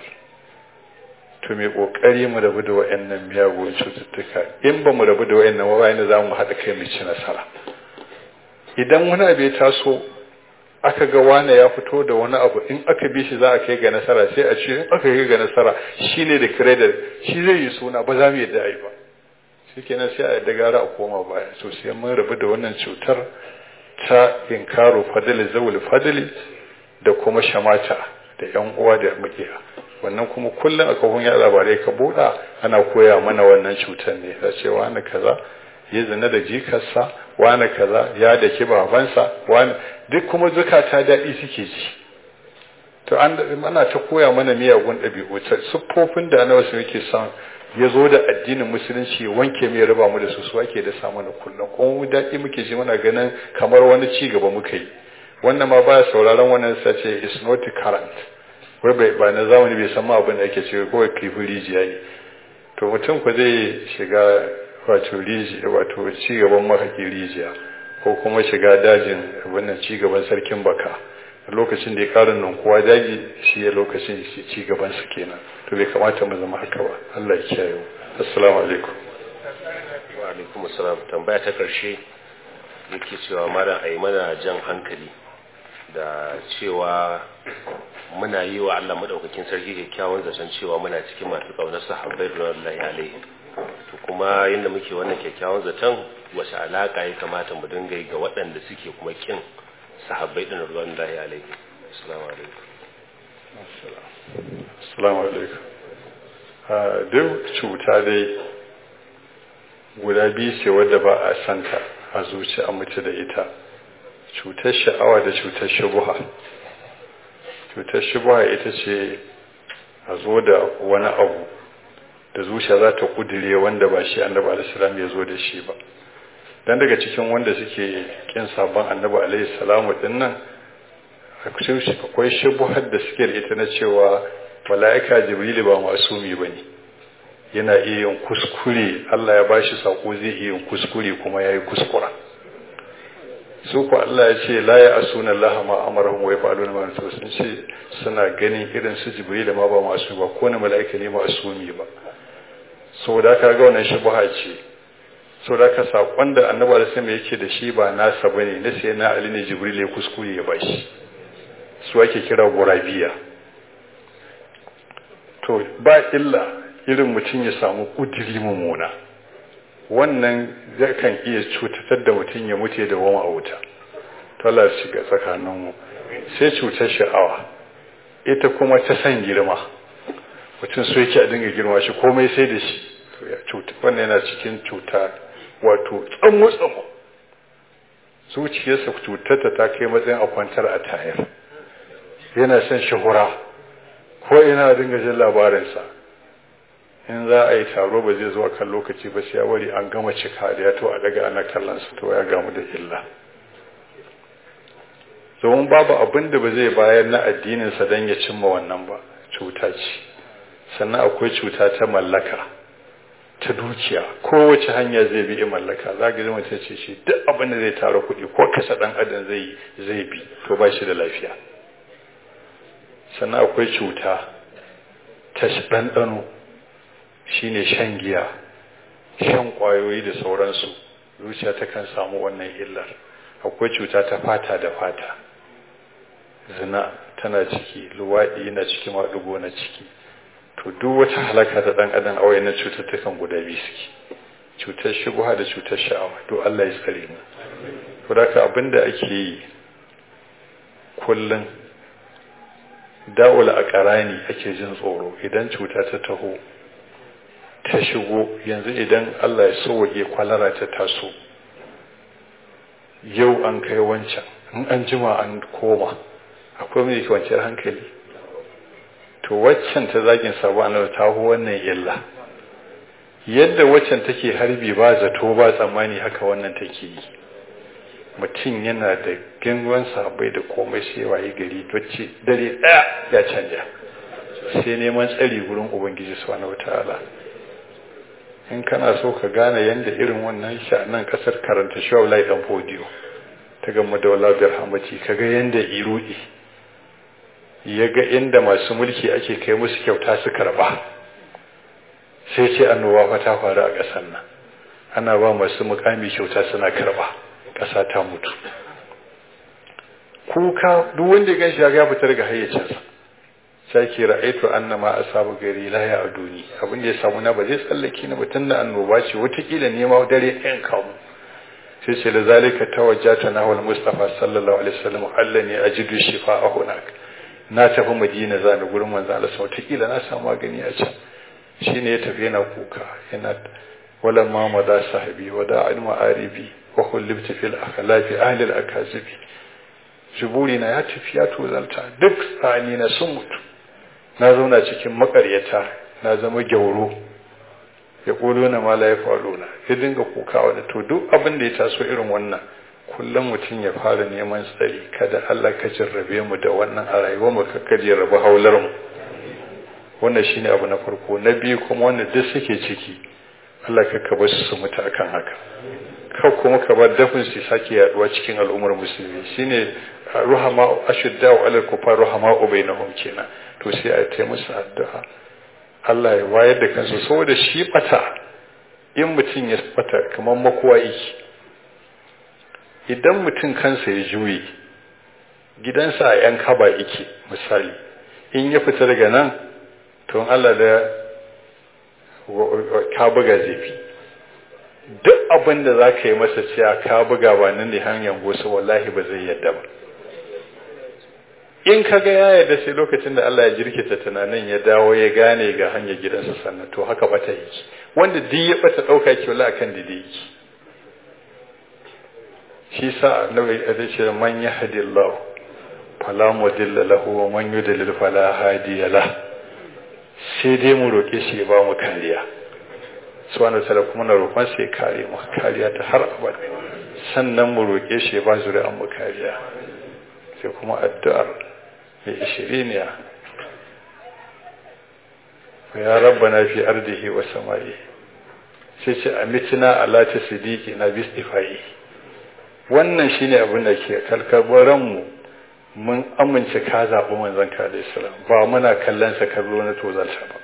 To mai kokari mu rabu da wayannan miyagun cututtuka. In ba mu rabu da wayannan wayannan za mu haɗa kai mu ci nasara. Idan wani abu ya taso, aka ga wane ya fito da wani abu, in aka bi shi za a kai ga nasara, sai a ce in aka kai ga nasara shine da credit, shi zai yi suna, ba za mu yadda ai ba. Shikenan sai a yadda gara a koma baya. So sai mun rabu da wannan cutar ta inkaru fadli zawul fadli da kuma shamata da yan uwa da mukiya. Wannan kuma kullum aka hun ya labarai ka buɗa ana koya mana wannan cutar ne. Ta ce wani kaza ya zina da jikarsa, wani kaza ya daki babansa, wani duk kuma zukata daɗi suke ji. To ana ta koya mana miyagun ɗabi'u, siffofin da na wasu yake son ya zo da addinin musulunci wanke mai raba mu da su ake da samu na kullum. Kuma mu daɗi muke ji muna ganin kamar wani ci gaba muka yi. Wannan ma baya sauraron wannan sace is not current. Wai ba na zamani bai san ma abin da yake cewa kawai kifin rijiya ne. To mutum ku zai shiga wato ci gaban mahaƙi rijiya, ko kuma shiga dajin wannan cigaban sarkin baka lokacin da ya ƙara ninkuwa daji shi ya lokacin cigaban su kenan to bai kamata mu zama haka ba Allah ya kiyaye. Assalamu alaikum. Wa alaikum assalam. Tambaya ta karshe yake cewa malam ayi mana jan hankali da cewa muna yi wa Allah madaukakin sarki kyakkyawan zaton cewa muna cikin masu kaunar sahabbai radiyallahu alaihim, to kuma yanda muke wannan kyakkyawan zaton wace alaka ya kamata mu dinga yi ga waɗanda suke kuma kin sahabbai din radiyallahu alaihim. Assalamu alaikum. Assalamu alaikum. Duk cuta dai guda biyu ce wadda ba a santa a zuci a mutu da ita, cutar sha'awa da cutar shubuha. Cutar shubuha ita ce a zo da wani abu da zuciya za ta kudire wanda ba shi annabi alaihissalam ya zo da shi ba. Dan daga cikin wanda suke kin sabon annabi alaihissalam din nan akwai shubuhar da suke da ita na cewa mala'ika jibril ba masumi bane, yana iya yin kuskure, Allah ya bashi sako zai iya yin kuskure kuma yayi kuskura. Su ko Allah ya ce la ya asuna Allah ma amarahum wa yafaluna ma yu'marun, sun ce suna ganin irin su jibril ma ba masumi ba, ko na mala'ika ne masumi ba. Saboda ka ga wannan shubha ce. Saboda ka sakon da annabi alaihi yake da shi ba nasa bane, na sai na Ali ne jibril ya kuskure ya bashi. Su ake kira gurabiya. To ba illa irin mutum ya samu kudiri mummuna, wannan kan iya cutatar da mutum ya mutu da wama a wuta. To Allah ya shiga tsakaninmu. Sai cutar sha'awa, ita kuma ta san girma, mutum so yake a dinga girma shi komai sai da shi, to ya cuta. Wannan yana cikin cuta wato tsammo zuciyarsa cutarta ta kai matsayin a kwantar a tayar, yana son shahura ko ina dinga jin labarinsa. In za a yi taro ba zai zo a kan lokaci ba sai ya wari an gama cika da ya to a daga ana kallon su, to ya gamu da illa. Domin babu abin da ba zai bayar na addininsa don ya cimma wannan ba, cuta ce. Sannan akwai cuta ta mallaka, ta dukiya, kowace hanya zai bi mallaka. Za ga zama ta ce shi duk abin da zai tara kuɗi ko kasa ɗan adam zai bi, to ba shi da lafiya. Sannan akwai cuta ta ɗanɗano, shi ne shan giya, shan ƙwayoyi da sauransu, zuciya ta kan samu wannan illar. Akwai cuta ta fata da fata, zina tana ciki, luwaɗi yana ciki, maɗugo na ciki. To duk wata halaka ta ɗan adam a wayannan cututtukan guda biyu suke, cutar shubha da cutar sha'awa. To Allah ya tsare mu. To haka abin da ake yi kullum da'ul aqrani ake jin tsoro. Idan cuta ta taho ta shigo yanzu, idan Allah ya sauke kwalara ta taso, yau an kai wancan, in an jima an koma, akwai mai kwanciyar hankali. To waccan ta zagin sabo annabi ta hu wannan illa, yadda waccan take harbi ba zato ba tsammani, haka wannan take yi. Mutum yana da gangon sabai da komai sai waye gari wacce dare daya ya canja, sai neman tsari gurin ubangiji subhanahu wataala. In kana so ka gane yanda irin wannan sha'anan kasar karanta Shawlai dan Fodiyo ta gamma da wallahi rahmati, kaga yanda irudi yaga inda masu mulki ake kai musu kyauta su karba, sai ce annoba fa ta faru a kasar nan, ana ba masu mukami kyauta suna karba, kasa ta mutu. Kuka duk wanda ya ganshi ya fitar ga hayyacinsa, sai ke ra'aitu annama asabu gari la ya aduni, abin da ya samu na ba zai tsallake ni ba, tunda annoba ce watakila nema dare ɗayan kamu. sai ce da zalika tawajjata na wal mustafa sallallahu alaihi wasallam allani ajidu shifa'a hunak, na tafi madina za ni gurin manzo Allah sau kila na samu magani a can. Shine ya tafi yana kuka, yana wala ma madha sahibi wa da'al ma'aribi wa kullibti fil akhlaqi ahli al akazibi, juburi na ya tafi ya tozalta, duk tsani na sun mutu, na zauna cikin makaryata, na zama gyauro, ya ƙulo na ma la ya faru na, ya dinga kuka wani. To duk abin da ya taso irin wannan, kullum mutum ya fara neman tsari, kada Allah ka jarrabe mu da wannan a rayuwar mu, ka jarrabe haular mu. Wannan shine abu na farko. Na biyu kuma wanda duk suke ciki, Allah ka bar su mutu akan haka ka kuma ka bar dafin su sake yaduwa cikin al'ummar musulmi shine ruhama ashudda wa alal kufar ruhama bainahum kenan to sai a ta musu addu'a Allah ya wayar da kansu saboda shi bata in mutum ya bata kamar makuwa yake idan mutum kansa ya juye gidansa a yan kaba yake misali in ya fita daga nan to Allah da ka buga zafi duk abin da za ka yi masa cewa ka buga ba nan ne hanyar gosu wallahi ba zai yadda ba in ka ga ya yadda sai lokacin da Allah ya jirkita tunanin ya dawo ya gane ga hanyar gidansa sannan to haka bata yake wanda duk ya bata dauka yake wallahi akan dide yake shi sa annabi ya ce man yahdillahu fala mudilla lahu wa man yudlil fala hadiya lahu sai dai mu roƙe shi ba mu kariya subhanahu wa ta'ala kuma na roƙon sai kare mu kariya ta har abada sannan mu roƙe shi ba zuri'an mu kariya sai kuma addu'ar mai ishiriniya ya rabbana fi ardihi wa samai sai ce amitina ala tasdiqi na bistifai wannan shine abin da ke kalkabaran mu mun amince ka zaɓi manzon ka da Islam ba muna kallon sa kallo na tozalta ba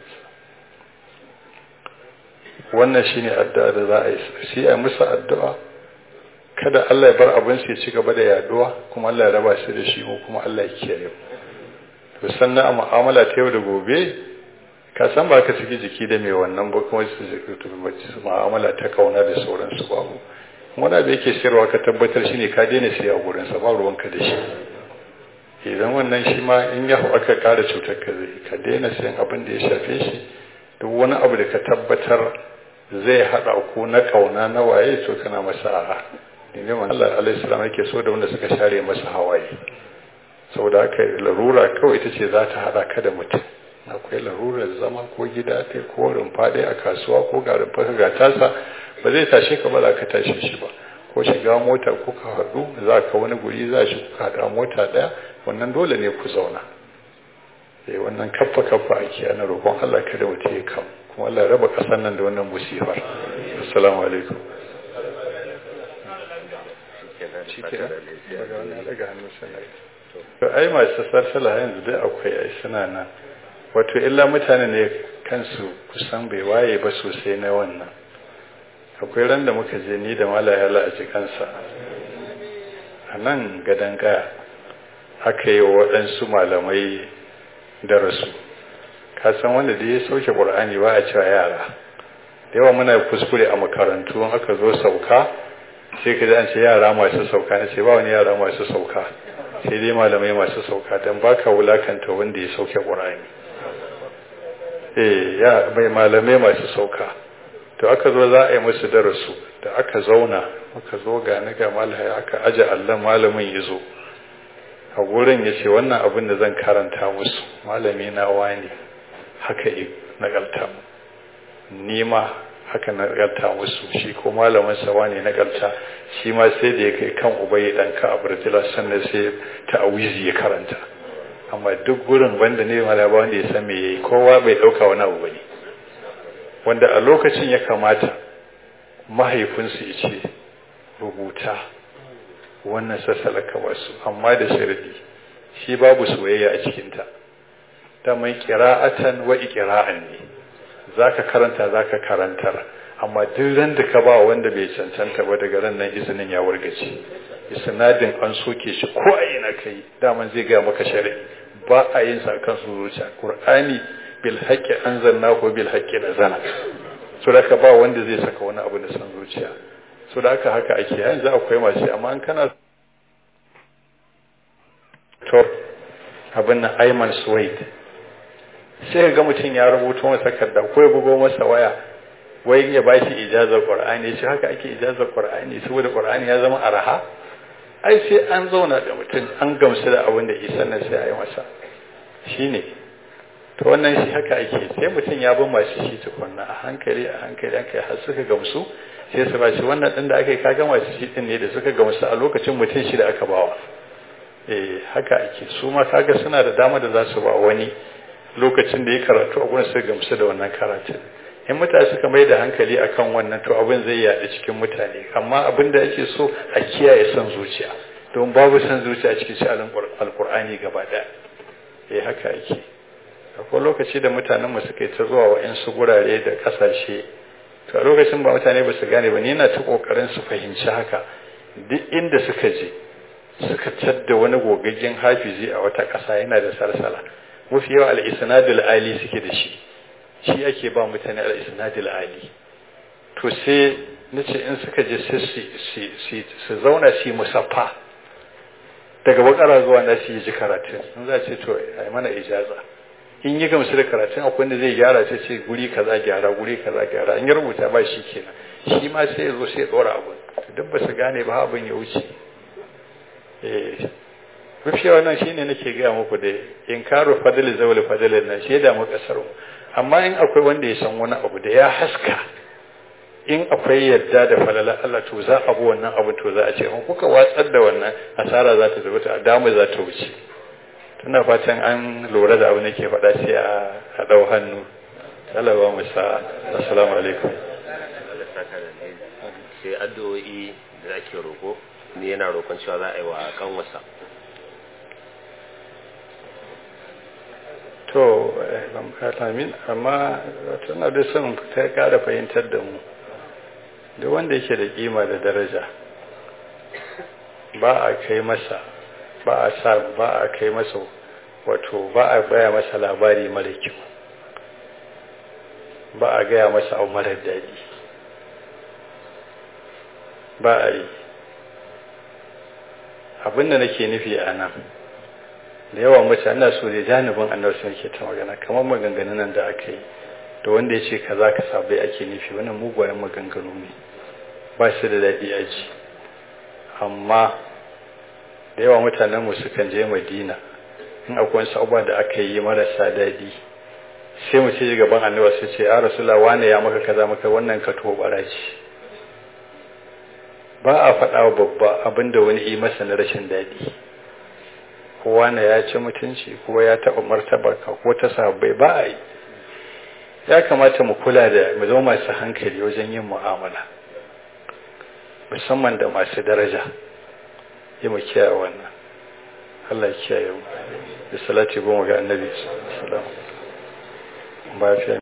wannan shine addu'a da za a yi sai a musu addu'a kada Allah ya bar abin sai ci gaba da yaduwa kuma Allah ya raba shi da shi ko kuma Allah ya kiyaye to sannan a mu'amala ta yau da gobe ka san ba ka saki jiki da mai wannan ba kuma su mu'amala ta kauna da sauransu babu wanda da yake sayarwa ka tabbatar shine ka daina siya a gurin sa ba ruwanka da shi idan wannan shi ma in ya aka ƙara cutar ka zai ka daina sayan abin da ya shafe shi duk wani abu da ka tabbatar zai haɗa ku na ƙauna na waye to kana masa a'a ne man Allah alaihi salam yake so da wanda suka share masa hawaye saboda haka larura kawai ita ce za ta haɗa ka da mutum akwai larurar zama ko gida ɗaya ko rumfa ɗaya a kasuwa ko ga rumfa ga tasa ba zai tashe ka ba za ka tashe shi ba ko shiga mota ko ka haɗu za ka wani guri za shi ku haɗa mota ɗaya wannan dole ne ku zauna wannan kaffa ake ana roƙon Allah kada mutum ya kam kuma Allah raba ƙasar nan da wannan musifar assalamu alaikum to ai masu sarsala yanzu dai akwai ai suna nan wato illa mutane ne kansu kusan bai waye ba sosai na wannan akwai ran da muka je ni da malaya la a cikansa a nan gadon kaya aka yi wa waɗansu malamai darasu kasan wanda da ya sauke ƙur'ani ba a cewa yara da yawa muna kuskure a makarantu in aka zo sauka sai ka ji an ce yara masu sauka na ce ba wani yara masu sauka sai dai malamai masu sauka don ba ka wulakanta wanda ya sauke ƙur'ani ya bai malamai masu sauka to aka zo za a yi musu darasu da aka zauna muka zo ga ni ga malaya aka aje Allah malamin ya zo a gurin ya ce wannan abin da zan karanta musu malami na wani haka nagalta ni ma haka nagalta musu shi ko malamin sa wani nagalta shi ma sai da ya kai kan ubayi dan ka abrajila sannan sai ta'awizi ya karanta amma duk gurin wanda ne malaba wanda ya san me yayi kowa bai dauka wani abu bane wanda a lokacin ya kamata mahaifinsu ya ce rubuta wannan sassalaka wasu amma da sharadi shi babu soyayya a cikinta ta mai kira'atan wa ikira'an ne zaka karanta zaka karantar amma duk ran da ka ba wanda bai cancanta ba daga ran nan izinin ya wargace isnadin an soke shi ko a ina kai daman zai ga maka sharadi ba a yin sa kan zuciya qur'ani bil haqqi anzalnahu bil haqqi nazala so da ka ba wanda zai saka wani abu da san zuciya so da haka ake yanzu akwai masu amma an kana to abin nan Ayman Suwaid sai ga mutum ya rubuta masa takarda ko ya bugo masa waya wai ya bashi ijazar Qur'ani shi haka ake ijazar Qur'ani saboda Qur'ani ya zama araha ai sai an zauna da mutum an gamsu da abin da Isa nan sai ayi masa shine to wannan shi haka ake sai mutum ya bi masu shi tukunna a hankali har suka gamsu sai su ba shi wannan din da aka yi ka gama shi din ne da suka gamsu a lokacin mutum shi da aka bawa haka ake su ma kaga suna da dama da za su ba wani lokacin da ya karatu a gurin su gamsu da wannan karatun in mutane suka mai da hankali akan wannan to abin zai yaɗu cikin mutane, amma abin da ake so a kiyaye son zuciya, don babu son zuciya cikin sha'anin alkur'ani gaba ɗaya. Haka ake. Akwai lokaci da mutanen mu suka yi ta zuwa wa'insu gurare da ƙasashe, to a lokacin ba mutane ba su gane ba, ni na ta ƙoƙarin su fahimci haka. Duk inda suka je suka tadda wani gogaggen hafizi a wata ƙasa yana da salsala, mafi yawa al-isnadul ali suke da shi ake ba mutane al-isnadul ali. To sai nace in suka je sai su zauna su musaffa daga bakara zuwa nasi yi ji karatun, in za ce to ai mana ijaza, in yi gamsu da karatun akwai wanda zai gyara sai ce guri kaza gyara, guri kaza gyara, in ya rubuta ba shi kenan, shi ma sai ya zo sai ya dora abun. Duk ba su gane ba abin ya wuce. Rufe wannan shine nake gaya muku da in karo fadali zawali fadalin nan shi da mu kasar mu, amma in akwai wanda ya san wani abu da ya haska, in akwai yadda da falala Allah to za a bu wannan abu, to za a ce in kuka watsar da wannan asara za ta zuba, ta damu za ta wuce. Tuna fatan an lura da abu nake faɗa sai a dau hannu. Allah ba mu sa'a. Assalamu alaikum. Sai addu'o'i da ake roƙo, ni yana roƙon cewa za a yi wa kanwasa. To amin, amma tana da son ta ƙara fahimtar da mu, da wanda yake da kima da daraja ba a kai masa, ba a kai masa, wato ba a baya masa labari mara kyau, ba a gaya masa abu marar daɗi, ba a yi. Abin da nake nufi a nan, da yawa mutane na so da janibin annabi sun ke ta magana, kamar maganganun nan da aka yi da wanda ya ce kaza ka sabai ake nufi, wannan mugayen maganganu ne, ba su da daɗi a ji. Amma da yawa mutanen mu sukan je Madina, in akwai wasu abubuwa da aka yi marasa daɗi, sai mu ce gaban annabi sai ce ya Rasulullah wane ya maka kaza maka, wannan ka to baraci. Ba a faɗa wa babba abinda wani yi masa na rashin daɗi, kowa na ya ci mutunci ko ya taɓa martaba ka ko ta sahabbai, ba a yi. Ya kamata mu kula da mu zama masu hankali wajen yin mu'amala, musamman da masu daraja, yi mu kiyaye wannan. Allah ya kiyaye mu. Da salati goma ga annabi sallallahu alaihi wasallam.